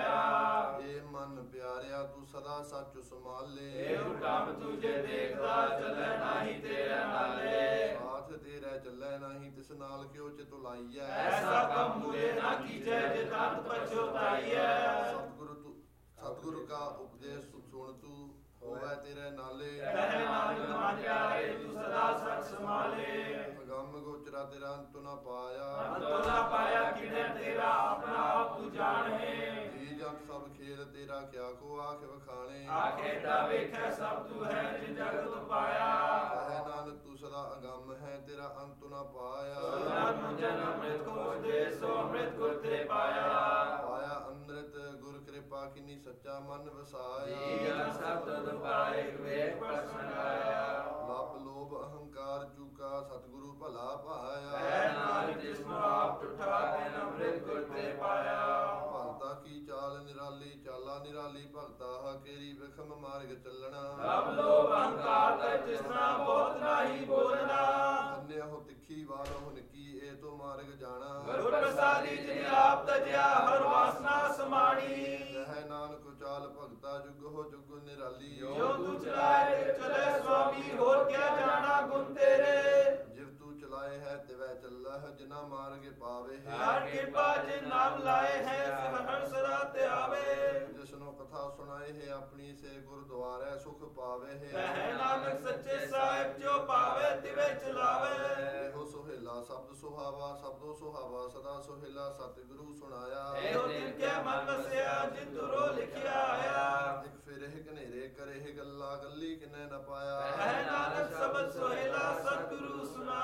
ਪਾਇਆ। ਇਹ ਮਨ ਪਿਆਰਿਆ ਤੂੰ ਸਦਾ ਸੱਚ ਸੰਭਾਲੇ। ਇਹ ਹੁਕਮ ਤੁਝੇ ਦੇਖਦਾ ਚੱਲੈ ਨਾਹੀ ਤੇਰੇ ਨਾਲੇ। ਸਾਥ ਤੇਰਾ ਚੱਲੈ ਨਹੀਂ ਤਿਸ ਨਾਲ ਕਿਉ ਚਿਤ ਲਾਈਐ। ਐਸਾ ਕੰਮ ਮੁਰੇ ਨਾ ਕੀਜੈ ਜੇ ਤੰਤ ਪਛੋਤਾਈਐ। ਸਤਿਗੁਰੂ ਤੂੰ ਸਤਿਗੁਰੂ ਕਾ ਉਪਦੇਸ਼ ਸੁਣ ਤੂੰ ਹੋਵੈ ਤੇਰੇ ਨਾਲੇ। ਕਹਿ ਨਾਨਕ ਮਨ ਪਿਆਰੇ ਤੂੰ ਸਦਾ ਸਚ ਸੰਭਾਲੇ। ਅਗੰਮ ਗੋਚਰਾ ਤੇਰਾ ਅੰਤ ਨਾ ਪਾਇਆ। ਅੰਤੋ ਨਾ ਪਾਇਆ ਕਿਨੈ ਤੇਰਾ ਆਪਣਾ ਆਪ ਤੂੰ ਜਾਣੇ। ਜੀ ਜੰਤ ਸਭ ਖੇਲ ਤੇਰਾ ਕਿਆ ਕੋ ਆਖ ਵਖਾਣੇ। ਆਖੇ ਦਾ ਵੇਖੈ ਸਭ ਤੂੰ ਹੈ ਜਿਨ ਜਗਤ ਪਾਇਆ। ਕਹਿ ਨਾਨਕ ਤੂੰ ਸਦਾ ਅਗੰਮ ਹੈ ਤੇਰਾ ਅੰਤ ਨਾ ਪਾਇਆ। ਜਨਮ ਜਨਮ ਅੰਮ੍ਰਿਤ ਖੋਜਦੇ ਸੋ ਅੰਮ੍ਰਿਤ ਗੁਰ ਤੇ ਪਾਇਆ। ਪਾਇਆ ਅੰਮ੍ਰਿਤ ਗੁਰ ਕਿਰਪਾ ਕਿਨੀ ਸੱਚਾ ਮਨ ਵਸਾਇਆ। ਜੀ ਜਨ ਸਭ ਤੁਧ ਪਾਏ ਵੇਖ ਪ੍ਰਸਨ ਗਾਇਆ। ਲੱਭ ਲੋਭ ਅਹੰਕਾਰ ਚੂਕਾ ਸਤਿਗੁਰੂ ਭਲਾ ਪਾਇਆ। ਕਹਿ ਨਾਨਕ ਜਿਸਨੂੰ ਆਪ ਟੁੱਟਾ ਤਿਨ ਅੰਮ੍ਰਿਤ ਗੁਰ ਤੇ ਪਾਇਆ। ਭਗਤਾ ਕੀ ਚਾਲ ਨਿਰਾਲੀ ਚਾਲਾ ਨਿਰਾਲੀ ਭਗਤਾ ਹਾ ਕੇਰੀ ਵਿਖਮ ਮਾਰਗ ਚੱਲਣਾ। ਰੱਬ ਲੋਭ ਅਹੰਕਾਰ ਤੇ ਜਿਸਨਾ ਬਹੁਤ ਨਹੀਂ ਬੋਲਣਾ। ਅੰਨੇ ਹੋ ਤਿੱਖੀ ਵਾਰੋ ਨਿੱਕੀ ਇਹ ਤੋਂ ਮਾਰਗ ਜਾਣਾ। ਗੁਰ ਪ੍ਰਸਾਦੀ ਜਿਨ ਆਪ ਤਜਿਆ ਹਰ ਵਾਸਨਾ ਸਮਾਣੀ। ਕਹਿ ਨਾਨਕ ਚਾਲ ਭਗਤਾ ਜੁਗ ਹੋ ਜੁਗ ਨਿਰਾਲੀ। ਜੋ ਤੂੰ ਚਲਾਏ ਤੇ ਚਲੇ ਸੁਆਮੀ ਹੋਰ ਕਿਆ ਜਾਣਾ ਗੁਣ ਤੇਰੇ। ਜਿਵ ਤੂੰ ਚਲਾਏ ਹੈ ਤਿਵੈ ਚੱਲਹ ਜਿਨਾ ਮਾਰਗ ਪਾਵੇ। ਹਰ ਕਿਰਪਾ ਜਿਨ ਨਾਮ ਲਾਏ ਹੈ ਹਰ ਸਦਾ ਤੇ ਆਵੇ। ਜਿਸਨੋ ਕਥਾ ਸੁਣਾਏ ਹੈ ਆਪਣੀ ਸੇ ਗੁਰਦੁਆਰੇ ਸੁਖ ਪਾਵੇ। ਕਹਿ ਨਾਨਕ ਸੱਚੇ ਸਾਹਿਬ ਜੋ ਪਾਵੇ ਤਿਵੇਂ ਚਲਾਵੇ। ਇਹੋ ਸੁਹੇਲਾ ਸ਼ਬਦ ਸੁਹਾਵਾ ਸ਼ਬਦੋ ਸੁਹਾਵਾ ਸਦਾ ਸੁਹੇਲਾ ਸਤਿਗੁਰੂ ਸੁਣਾਇਆ। ਇਹੋ ਦਿਨ ਕੇ ਮਨ ਵਸਿਆ ਜਿਨ ਦੁਰੋ ਲਿਖਿਆ ਆਇਆ। ਇੱਕ ਫਿਰ ਇਹ ਘਨੇਰੇ ਕਰੇ ਗੱਲਾਂ ਗੱਲੀ ਕਿਨੇ ਨ ਪਾਇਆ। ਕਹਿ ਨਾਨਕ ਸਬਦ ਸੋਹਿਲਾ ਸਤਿਗੁਰੂ ਸੁਨਾਇਆ।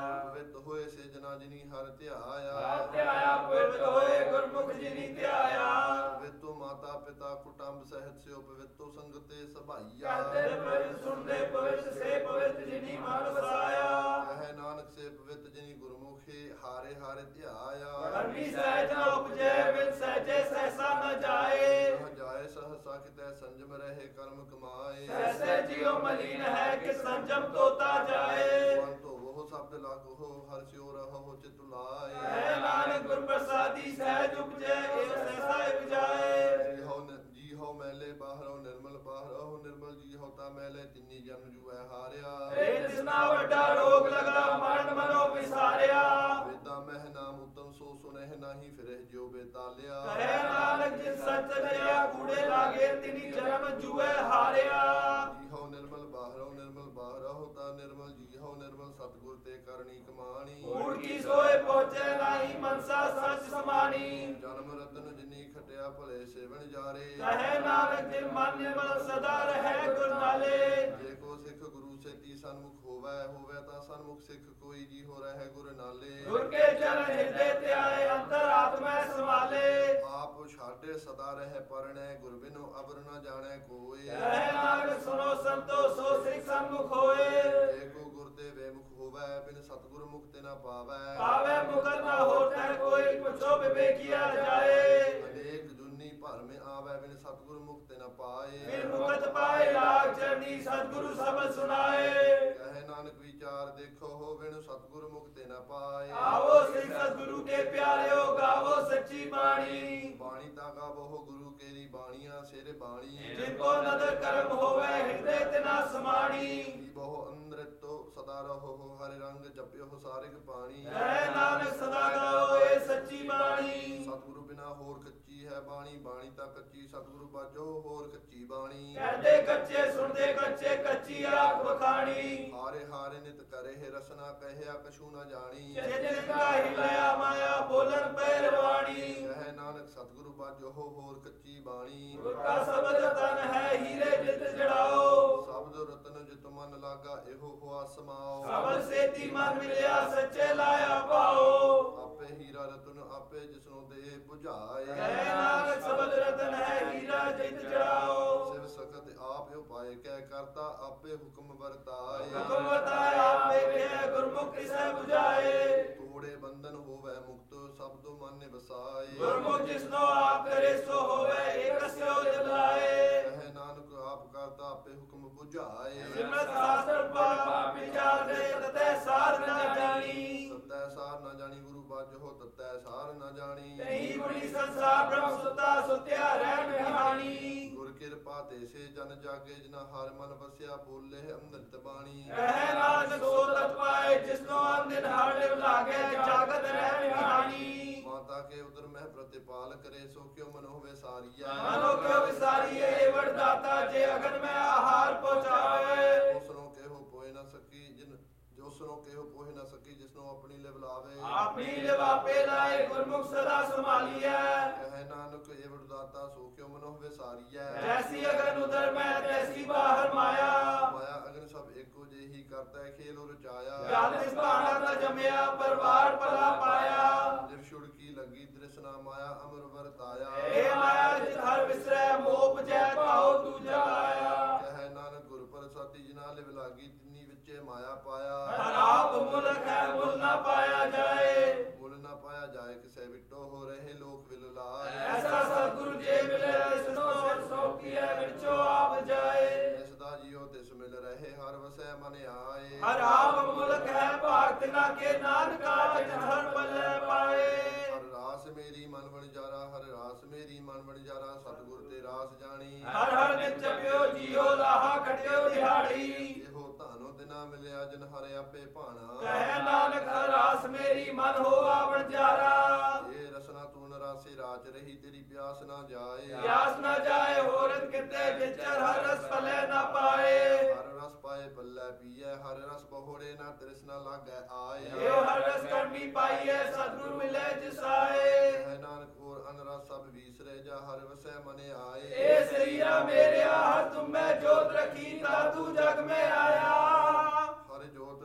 ਪਵਿੱਤ ਹੋਏ ਸੇ ਜਨਾ ਜਿਨੀ ਹਰ ਧਿਆਇਆ ਹਰ ਧਿਆਇਆ ਪਵਿੱਤ ਹੋਏ ਗੁਰਮੁਖ ਜਿਨੀ ਧਿਆਇਆ ਪਵਿੱਤੋ ਮਾਤਾ ਪਿਤਾ ਕੁਟੰਬ ਸਹਿਤ ਸਿਓ ਪਵਿੱਤੋ ਸੰਗਤੇ ਸਭਾਈਆ ਕਰਦੇ ਪਵਿੱਤ ਸੁਣਦੇ ਪਵਿੱਤ ਸੇ ਪਵਿੱਤ ਜਿਨੀ ਮਨ ਵਸਾਇਆ ਕਹਿ ਨਾਨਕ ਸੇ ਪਵਿੱਤ ਜਿਨੀ ਗੁਰਮੁਖੇ ਹਾਰੇ ਹਾਰੇ ਧਿਆਇਆ ਕਰਮੀ ਸਹਿਜ ਨ ਉਪਜੈ ਬਿਨ ਸਹਿਜੇ ਸਹਿਸਾ ਨ ਜਾਏ ਨਾ ਜਾਏ ਸਹਸਾ ਕਿਤੈ ਸੰਜਮ ਰਹੇ ਕਰਮ ਕਮਾਏ ਐਸੇ ਜਿਉ ਮਲੀਨ ਹੈ ਕਿ ਸੰਜਮ ਤੋਤਾ ਜਾਏ ਮਨ ਧੋਵੋ ਸ਼ਬਦ ਲਾਗੋ ਹਰ ਸਿਓ ਰਹੋ ਚਿਤ ਲਾਏ ਹੈ ਨਾਨਕ ਗੁਰ ਪ੍ਰਸਾਦੀ ਸਹਿਜ ਉਪਜੈ ਏਕ ਸਹਿਸਾ ਉਪਜਾਏ ਜੀ ਹਉ ਨ- ਜੀ ਹਉ ਮੈਲੇ ਬਾਹਰੋਂ ਨਿਰਮਲ ਬਾਹਰੋਂ ਨਿਰਮਲ ਜੀ ਹਉ ਤਾਂ ਮੈਲੇ ਤਿੰਨੀ ਜਨਮ ਜੂਐ ਹਾਰਿਆ ਏ ਤਿਸਨਾ ਵੱਡਾ ਰੋਗ ਲਗਾ ਮਰਨ ਮਨੋ ਵਿਸਾਰਿਆ ਵੇਦਾਂ ਮਹਿ ਨਾਮ ਉਤਮ ਸੋ ਸੁਨਹਿ ਨਾਹੀ ਫਿਰਹਿ ਜਿਉ ਬੇਤਾਲਿਆ ਕਹੇ ਨਾਨਕ ਜਿਸ ਸੱਚ ਲਿਆ ਕੂੜੇ ਲਾਗੇ ਤਿਨੀ ਜਨਮ ਜੂਏ ਹਾਰਿਆ ਜੀ ਹਉ ਨਿਰਮਲ ਬਾਹਰੋਂ ਨਿਰਮਲ ਬਾਹਰੋਂ ਤਾਂ ਨਿਰਮਲ ਜੀ ਹਉ ਨਿਰਮਲ ਸਤਿਗੁਰ ਤੇ ਕਰਨੀ ਕਮਾਣੀ ਕੂੜ ਕੀ ਸੋਏ ਪਹੁੰਚੇ ਨਾਹੀ ਮਨਸਾ ਸੱਚ ਸਮਾਨੀ ਜਨਮ ਰਤਨ ਜਿਨੀ ਖਟਿਆ ਭਲੇ ਸੇਵਨ ਜਾਰੇ ਕਹੇ ਨਾਨਕ ਜਿਨ ਮਨ ਨਿਰਮਲ ਸਦਾ ਰਹੇ ਗੁਰ ਨਾਲੇ ਜੇ ਕੋ ਸਿੱਖ ਗੁਰੂ ਸੇਤੀ ਸਨਮੁਖ ਹੋਵੈ ਹੋਵੈ ਤਾਂ ਸਨਮੁਖ ਸਿੱਖ ਕੋਈ ਜੀ ਹੋ ਰਹਿ ਗੁਰ ਨਾਲੇ ਗੁਰ ਕੇ ਚਰਨ ਹਿਰਦੇ ਤੇ ਆਏ ਅੰਤਰ ਆਤਮੈ ਸਮਾਲੇ ਆਪ ਛਾਡੇ ਸਦਾ ਰਹਿ ਪਰਣੈ ਗੁਰ ਬਿਨੁ ਅਬਰ ਨ ਜਾਣੈ ਕੋਇ ਕਹੇ ਨਾਨਕ ਸੁਨੋ ਸੰਤੋ ਸੋ ਸਿੱਖ ਸਨਮੁਖ ਹੋਏ ਜੇ ਕੋ ਗੁਰ ਦੇ ਵੇਮੁਖ ਹੋਵੈ ਬਿਨ ਸਤਿਗੁਰ ਮੁਕਤਿ ਨ ਪਾਵੈ ਪਾਵੇ ਮੁਕਤ ਨਾ ਹੋਤੈ ਕੋਈ ਪੁੱਛੋ ਵਿਵੇਕੀਆ ਜਾਏ ਅਨੇਕ ਦੁਨੀ ਭਰਮ ਆਵੈ ਬਿਨ ਸਤਿਗੁਰ ਮੁਕਤਿ ਨ ਪਾਏ ਫਿਰ ਮੁਕਤ ਪਾਏ ਲਾਗ ਚਰਨੀ ਸਤਿਗੁਰੂ ਸਬਦ ਸੁਨਾਏ ਕਹਿ ਨਾਨਕ ਵਿਚਾਰ ਦੇਖੋ ਹੋ ਬਿਨ ਸਤਿਗੁਰ ਮੁਕਤਿ ਨ ਪਾਏ ਆਵੋ ਸਿੱਖ ਸਤਿਗੁਰੂ ਕੇ ਪਿਆਰਿਓ ਗਾਵੋ ਸੱਚੀ ਬਾਣੀ ਬਾਣੀ ਤਾਂ ਗਾਵੋ ਗੁਰੂ ਕੇਰੀ ਬਾਣੀਆਂ ਸਿਰ ਬਾਣੀ ਜਿਨ ਕੋ ਨਦਰ ਕਰਮ ਹੋਵੇ ਹਿਰਦੇ ਤੇ ਨਾ ਸਮਾਣੀ ਜੀ ਬਹੁ ਅੰਮ੍ਰਿਤੋ ਸਦਾ ਰਹੋ ਹਰਿ ਰੰਗ ਜਪਿਓ ਸਾਰਿਗ ਪਾਣੀ ਹੈ ਨਾਨਕ ਸਦਾ ਗਾਓ ਏ ਸੱਚੀ ਬਾਣੀ ਸਤਿਗੁਰੂ ਬਿਨਾ ਹੋਰ ਕੱਚੀ ਹੈ ਬਾਣੀ ਬਾਣੀ ਤਾਂ ਕੱਚੀ ਸਤਿਗੁਰੂ ਬਾਝੋ ਹੋਰ ਕੱਚੀ ਬਾਣੀ ਕਹਦੇ ਕੱਚੇ ਸੁਣਦੇ ਕੱਚੇ ਕੱਚੀ ਆਖ ਵਖਾਣੀ ਹਾਰੇ ਹਾਰੇ ਨਿਤ ਕਰੇ ਹੈ ਰਸਨਾ ਕਹਿਆ ਕਛੂ ਨਾ ਜਾਣੀ ਜਿਨ ਕਾ ਹਿਲਿਆ ਮਾਇਆ ਬੋਲਣ ਪਹਿਰਵਾਣੀ ਕਹਿ ਨਾਨਕ ਸਤਿਗੁਰੂ ਬਾਝੋ ਹੋਰ ਕੱਚੀ ਬਾਣੀ ਗੁਰ ਕਾ ਸ਼ਬਦ ਤਨ ਹੈ ਹੀਰੇ ਜਿਤ ਜੜਾਓ ਸ਼ਬਦ ਰਤਨ ਜਿਤ ਮਨ ਲਾਗਾ ਇਹੋ ਹੋਆ ਸਮਾਓ ਸ਼ਬਦ ਸੇਤੀ ਮਨ ਮਿਲਿਆ ਸੱਚੇ ਲਾਇਆ ਪਾਓ ਆਪੇ ਹੀਰਾ ਰਤਨ ਆਪੇ ਜਿਸਨੂੰ ਦੇ 부ਝਾਏ ਕਹਿ ਨਾਨਕ ਸ਼ਬਦ ਰਤਨ ਹੈ ਹੀਰਾ ਜਿਤ ਜੜਾਓ ਸਿਵ ਸਖਤ ਆਪ ਉਪਾਏ ਕਹਿ ਕਰਤਾ ਆਪੇ ਹੁਕਮ ਵਰਤਾਏ ਹੁਕਮ ਵਰਤਾਏ ਆਪ ਵੇਖੇ ਗੁਰਮੁਖ ਕਿਸੈ 부ਝਾਏ ਤੋੜੇ ਬੰਧਨ ਹੋਵੇ ਮੁਕਤ ਸਬਦੋ ਮਨ ਨੇ ਵਸਾਏ ਗੁਰਮੁਖ ਜਿਸਨੋ ਆਪ ਕਰੇ ਸੋ ਹੋਵੇ ਏਕ ਸਿਓ ਜਲਾਏ ਕਹਿ ਨਾਨਕ ਆਪ ਕਰਤਾ ਆਪੇ ਹੁਕਮ 부ਝਾਏ ਸਿਮਰਤ ਸਾਸਤਰ ਪਾਪ ਵਿਚਾਰ ਦੇ ਤਤੈ ਸਾਧ ਨ ਜਾਣੀ ਤਤੈ ਸਾਰ ਨਾ ਜਾਣੀ ਗੁਰੂ ਬਾਝੋ ਤਤੈ ਸਾਰ ਨਾ ਜਾਣੀ ਤਹੀ ਗੁਣੀ ਸੰਸਾਰ ਬ੍ਰਹਮ ਸੁਤਾ ਸੁਤਿਆ ਰਹਿ ਬਿਹਾਣੀ ਗੁਰ ਕਿਰਪਾ ਤੇ ਸੇ ਜਨ ਜਾਗੇ ਜਿਨਾ ਹਰ ਮਨ ਵਸਿਆ ਬੋਲੇ ਅੰਮ੍ਰਿਤ ਬਾਣੀ ਕਹਿ ਨਾਨਕ ਸੋ ਤਤ ਪਾਏ ਜਿਸਨੋ ਅੰਦਿਨ ਹਰ ਲਿਵ ਲਾਗੇ ਜਾਗਤ ਰਹਿ ਬਿਹਾਣੀ ਮਾਤਾ ਕੇ ਉਦਰ ਮਹਿ ਪ੍ਰਤਿਪਾਲ ਕਰੇ ਸੋ ਕਿਉ ਮਨ ਹੋਵੇ ਸਾਰੀਆ ਮਨੋ ਕਿਉ ਵਿਸਾਰੀਏ ਏ ਵਰਦਾਤਾ ਜੇ ਅਗਨ ਮੈਂ ਆਹਾਰ ਪਹੁੰਚਾਵੇ ਉਸਨੋਂ ਕਿਹੋ ਪੋਇ ਨਾ ਸਕੀ ਜਿਨ ਜੋ ਉਸਨੋਂ ਕਿਹੋ ਪੋਇ ਨਾ ਸਕੀ ਜਿਸਨੋਂ ਆਪਣੀ ਲਿਵ ਲਾਵੇ ਆਪਣੀ ਲਿਵਾਪੇ ਲਾਏ ਗੁਰਮੁਖ ਸਦਾ ਸੰਭਾਲੀਐ ਕਹਿ ਨਾਨਕ ਇਹ ਵਰਦਾਤਾ ਸੋ ਕਿਉ ਮਨ ਹੋਵੇ ਸਾਰੀਆ ਜੈਸੀ ਅਗਨ ਉਦਰ ਮੈਂ ਤੈਸੀ ਬਾਹਰ ਮਾਇਆ ਮਾਇਆ ਅਗਨ ਸਭ ਏਕੋ ਜਿਹੀ ਕਰਤਾ ਹੈ ਖੇਲ ਰਚਾਇਆ ਜਲ ਇਸ ਭਾਣਾ ਨਾ ਜੰਮਿਆ ਪਰਵਾਰ ਭਲਾ ਪਾਇਆ ਜਿਵ ਛੁੜਕੀ ਲੱਗੀ ਤ੍ਰਿਸ਼ਨਾ ਮਾਇਆ ਅਮਰ ਵਰਤਾਇਆ ਏ ਮਾਇਆ ਜਿਤ ਹਰ ਵਿਸਰੈ ਮੋਹ ਪਜੈ ਭਾਉ ਦੂਜਾ ਆਇਆ ਕਹਿ ਨਾਨਕ ਗੁਰ ਪ੍ਰਸਾਦੀ ਜਿਨਾ ਲਿਵ ਲਾਗੀ ਤਿੰਨੀ ਵਿੱਚੇ ਮਾਇਆ ਪਾਇਆ ਹਰ ਆਪ ਮੁਲਕ ਹੈ ਮੁਲ ਨਾ ਪਾਇਆ ਜਾਏ ਮੁੱਲ ਨਾ ਪਾਇਆ ਜਾਏ ਕਿਸੇ ਵਿਟੋ ਹੋ ਰਹੇ ਲੋਕ ਵਿਲ ਲਾਏ ਐਸਾ ਸਤਿਗੁਰੂ ਜੇ ਮਿਲੇ ਤਿਸਨੋ ਸੋ ਕੀਐ ਵਿਚੋ ਆਪ ਜਾਏ ਜਿਸ ਦਾ ਜੀਉ ਤਿਸ ਮਿਲ ਰਹੇ ਹਰ ਵਸੈ ਮਨ ਆਏ ਹਰ ਆਪ ਮੁਲਕ ਹੈ ਭਗਤ ਨਾ ਕੇ ਨਾਨਕਾ ਜਿਤ ਹਰ ਪੱਲੇ ਪਾਏ ਹਰ ਰਾਸ ਮੇਰੀ ਮਨ ਵਣ ਜਾਰਾ ਹਰ ਰਾਸ ਮੇਰੀ ਮਨ ਵਣ ਜਾਰਾ ਸਤਿਗੁਰ ਤੇ ਰਾਸ ਜਾਣੀ ਹਰ ਹਰ ਨਿਤ ਜਪਿਓ ਜੀਓ ਲਾਹਾ ਖਟਿਓ ਦਿਹਾੜੀ ਇਹੋ ਧਾਨੋ ਦਿਨਾ ਮਿਲਿਆ ਜਨ ਹਰ ਆਪੇ ਭਾਣਾ ਕਹਿ ਨਾਨਕ ਹਰ ਰਾਸ ਮੇਰੀ ਮਨ ਹੋਵਾ ਵਣਜਾਰਾ ਇਹ ਰਸਨਾ ਤੂਨ ਰਾਸੇ ਰਾਜ ਰਹੀ ਤੇਰੀ ਪਿਆਸ ਨਾ ਜਾਏ ਪਿਆਸ ਨਾ ਜਾਏ ਹੋਰਤ ਕਿਤੇ ਵਿਚਰ ਹਰ ਰਸ ਪਲੇ ਨਾ ਪਾਏ ਹਰ ਰਸ ਪਾਏ ਬੱਲੇ ਪੀਏ ਹਰ ਰਸ ਬਹੋੜੇ ਨਾ ਤ੍ਰਿਸ਼ਨਾ ਲਾਗੈ ਆਏ ਇਹੋ ਹਰ ਰਸ ਕਰਮੀ ਪਾਈਏ ਸਤਿਗੁਰ ਮਿਲੇ ਜਿਸ ਆਏ ਹੈ ਨਾਨਕ ਹੋਰ ਅਨ ਰਸ ਸਭ ਵੀਸਰੇ ਜਾ ਹਰ ਵਸੈ ਮਨ ਆਏ ਏ ਸਰੀਰਾ ਮੇਰਿਆ ਹਰ ਤੁਮੈ ਜੋਤ ਰਖੀ ਤਾ ਤੂੰ ਜਗ ਮੈਂ ਆਇਆ ਹਰ ਜੋਤ ਰਖੀ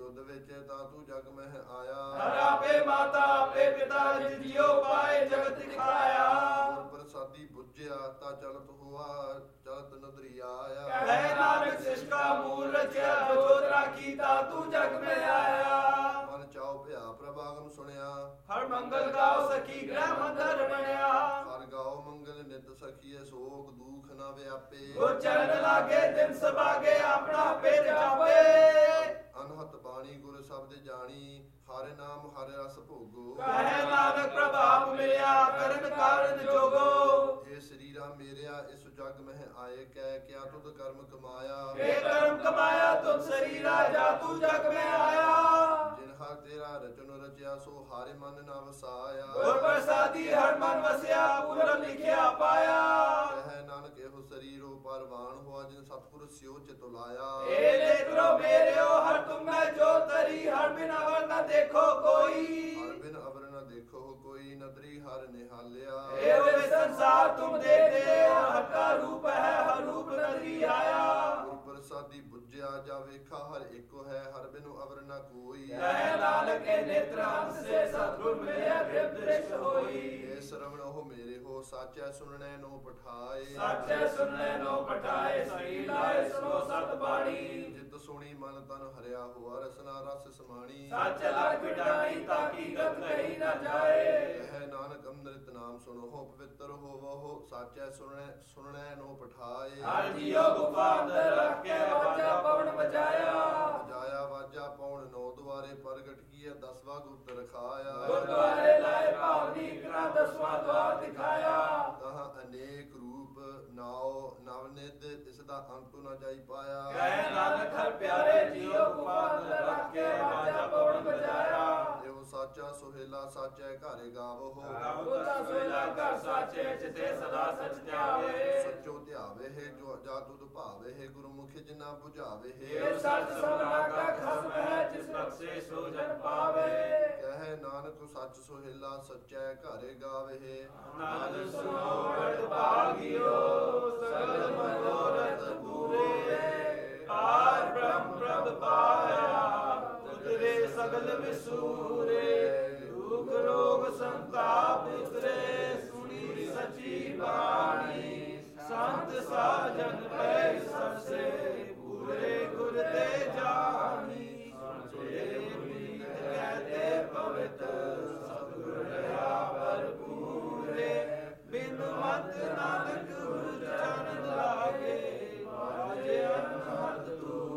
ਦੁੱਧ ਵਿੱਚ ਤਾਂ ਤੂੰ ਜਗ ਮਹਿ ਆਇਆ। ਹਰ ਆਪੇ ਮਾਤਾ ਆਪੇ ਪਿਤਾ ਜਿਉ ਪਾਏ ਜਗਤ ਦਿਖਾਇਆ। ਗੁਰ ਪ੍ਰਸਾਦੀ ਬੁੱਝਿਆ ਤਾਂ ਚਲਤ ਹੋਆ ਚਲਤ ਨਦਰੀ ਆਇਆ। ਕਹਿ ਨਾਨਕ ਸਿਸ਼ਕਾ ਮੂਲ ਰਚਿਆ ਜੋਤ ਰਾਖੀ ਤਾ ਤੂੰ ਜਗ ਮੈਂ ਆਇਆ। ਮਨ ਚਾਉ ਭਿਆ ਪ੍ਰਭਾਗਮ ਸੁਣਿਆ। ਹਰ ਮੰਗਲ ਗਾਓ ਸਖੀ ਗ੍ਰਹਿ ਮੰਦਰ ਬਣਿਆ। ਹਰ ਗਾਓ ਮੰਗਲ ਨਿਤ ਸਖੀਏ ਸੋਗ ਦੁਖ ਨਾ ਵਿਆਪੇ। ਗੁਰ ਚਰਨ ਲਾਗੇ ਦਿਨ ਸਭਾਗੇ ਆਪਣਾ ਪੇਟ ਜਾਪੇ। ਅਨਹਤ ਬਾਣੀ ਗੁਰ ਸ਼ਬਦ ਜਾਣੀ ਹਰਿ ਨਾਮ ਹਰਿ ਰਸ ਭੋਗੋ। ਕਹਿ ਨਾਨਕ ਪ੍ਰਭਾਵ ਮਿਲਿਆ ਕਰਨ ਕਾਰਨ ਜੋਗੋ। ਇਹ ਸਰੀਰਾ ਮੇਰਿਆ ਇਸ ਜਗ ਮਹਿ ਆਏ ਕਹਿ ਕਿਆ ਤੁਧ ਕਰਮ ਕਮਾਇਆ। ਇਹ ਕਰਮ ਕਮਾਇਆ ਤੁਧ ਸਰੀਰਾ ਜਾ ਤੂੰ ਜਗ ਮੈਂ ਆਇਆ। ਜਿਨ ਹਰ ਤੇਰਾ ਰਚਨ ਰਚਿਆ ਸੋ ਹਾਰੇ ਮਨ ਨਾ ਵਸਾਇਆ। ਗੁਰ ਪ੍ਰਸਾਦੀ ਹਰ ਮਨ ਵਸਿਆ ਪੂਰਨ ਲਿਖਿਆ ਪਾਇਆ। ਕਹਿ ਨਾਨਕ ਇਹੋ ਸਰੀਰੋ ਪਰਵਾਨ ਹੋਆ ਜਿਨ ਸਤਿਗੁਰ ਸਿਓ ਚਿਤ ਲਾਇਆ। ਇਹ ਨੇਤਰੋ ਮੇਰਿਓ ਹਰ ਤੁਮ ਮੈਂ ਜੋ ਤਰੀ ਹਰ ਬਿਨ ਅਵਰ ਨ ਦੇਖੋ ਕੋਈ। ਹਰ ਬਿਨ ਅਵਰ ਨ ਦੇਖੋ ਕੋਈ ਨਦਰੀ ਹਰ ਨਿਹਾਲਿਆ। ਇਹ ਵੇ ਸੰਸਾਰ ਤੁਮ ਦੇਖਦੇ ਹਰ ਕਾ ਰੂਪ ਹੈ ਹਰ ਰੂਪ ਨਦਰੀ ਆਇਆ। ਗੁਰ ਪ੍ਰਸਾਦੀ ਬੁੱਝਿਆ ਜਾ ਵੇਖਾ ਹਰ ਇੱਕੋ ਹੈ ਹਰ ਬਿਨੁ ਅਵਰ ਨ ਕੋਈ। ਕਹਿ ਨਾਨਕ ਇਹ ਨੇਤਰਾਂ ਸੇ ਸਤਿਗੁਰ ਮਿਲਿਆ ਗ੍ਰਿਪ ਦ੍ਰਿਸ਼ਟ ਹੋਈ। ਇਹ ਸਰਵਣ ਉਹ ਮੇਰੇ ਹੋ ਸਾਚੈ ਸੁਣਨੇ ਨੋ ਪਠਾਏ। ਸਾਚੇ ਸੁਣਨੇ ਨੋ ਪਟਾਏ ਸਹੀ ਲਾਏ ਸੁਨੋ ਸਤ ਬਾਣੀ। ਜਿਤ ਸੁਣੀ ਮਨ ਤਨ ਹਰਿਆ ਹੋਆ ਰਸਨਾ ਰਸ ਸਮਾਣੀ। ਸੱਚ ਲਗ ਵਿਡਾਈ ਤਾਂ ਕੀ ਗਤ ਕਹੀ ਨਾ ਜਾਏ। ਕਹਿ ਨਾਨਕ ਅੰਮ੍ਰਿਤ ਨਾਮ ਸੁਣੋ ਪਵਿੱਤਰ ਹੋਵੋ ਸਾਚੈ ਸੁਣਨੇ ਸੁਣਨੇ ਨੋ ਪਠਾਏ। ਹਰ ਜੀਉ ਗੁਫਾ ਅੰਦਰ ਰੱਖ ਕੇ ਵਾਜਾ ਪਵਨ ਬਜਾਇਆ। ਜਾਇਆ ਵਾਜਾ ਪੌਣ ਨੌ ਦੁਆਰੇ ਪ੍ਰਗਟ ਕੀਏ ਦਸਵਾ ਗੁਪਤ ਰਖਾਇਆ। ਗੁਰਦੁਆਰੇ ਲਾਏ ਭਾਵਨੀ ਕਰਾ ਦਸਵਾਂ ਦਵਾਰ ਦਿਖਾਇਆ। ਤਹਾਂ ਅਨੇਕ ਰੂਪ ਨਾਉ ਨਵਨਿਧ ਇਸ ਦਾ ਅੰਤ ਨਾ ਜਾਈ ਪਾਇਆ। ਕਹਿ ਨਾਨਕ ਹਰ ਪਿਆਰੇ ਜੀਉ ਗੁਫਾ ਅੰਦਰ ਰੱਖ ਕੇ ਵਾਜਾ ਪਵਨ ਬਜਾਇਆ। ਇਹੋ ਸਾਚਾ ਸੁਹੇਲਾ ਸਾਚੈ ਘਰੇ ਗਾਵੋ। ਗੁਰਦਾ ਸੋਇਲਾ ਕਰ ਸਾਚੇ ਜਿਤੇ ਸਦਾ ਸਚ ਧਿਆਵੇ। ਸੱਚੋ ਧਿਆਵੇ ਹੈ ਜੋ ਜਾ ਤੁਧ ਭਾਵੇ ਹੈ ਗੁਰਮੁਖ ਜਿਨਾ ਬੁਝਾਵੇ ਇਹ ਹੈ। ਸਤ ਸਭਨਾ ਕਾ ਖਸਮ ਹੈ ਜਿਸ ਬਖਸ਼ੇ ਸੋ ਜਨ ਪਾਵੇ। ਕਹਿ ਨਾਨਕ ਸੱਚ ਸੁਹੇਲਾ ਸੱਚੈ ਘਰੇ ਗਾਵੇ ਹੈ। ਨਾਨਕ ਸੁਨੋ ਵਡ ਭਾਗਿਓ ਸਗਲ ਮਨੋਰਥ ਪੂਰੇ। ਪਾਰ ਬ੍ਰਹਮ ਪ੍ਰਭ ਪਾਇਆ ਤੁਧਰੇ ਸਗਲ ਵਿਸੂਰੇ। ਦੁਖ ਰੋਗ ਸੰਤਾਪ ਉਤਰੇ ਸੁਣੀ ਸਚੀ ਬਾਣੀ। ਸੰਤ ਸਾਜਨ ਪੈ ਸਰਸੇ ਪੂਰੇ ਗੁਰ ਤੇ ਜਾਣੀ। ਸੁਣੇ ਪ੍ਰੀਤ ਕਹਤੇ ਪਵਿੱਤ ਸਤਿਗੁਰ ਰਹਾ ਭਰਪੂਰੇ। ਬਿਨ ਮਤ ਨਾਨਕ ਗੁਰ ਚਰਨ ਲਾਗੇ ਵਾਜੇ ਅਨਹਦ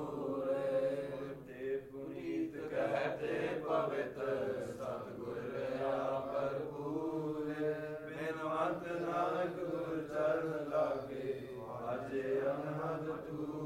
ਤੂਰੇ। ਤੇ ਪੁਨੀਤ ਕਹਤੇ ਪਵਿੱਤ ਸਤਿਗੁਰ ਰਹਾ ਭਰਪੂਰੇ। ਬਿਨ ਮਤ ਨਾਨਕ ਗੁਰ ਚਰਨ ਲਾਗੇ ਵਾਜੇ ਅਨਹਦ ਤੂਰੇ।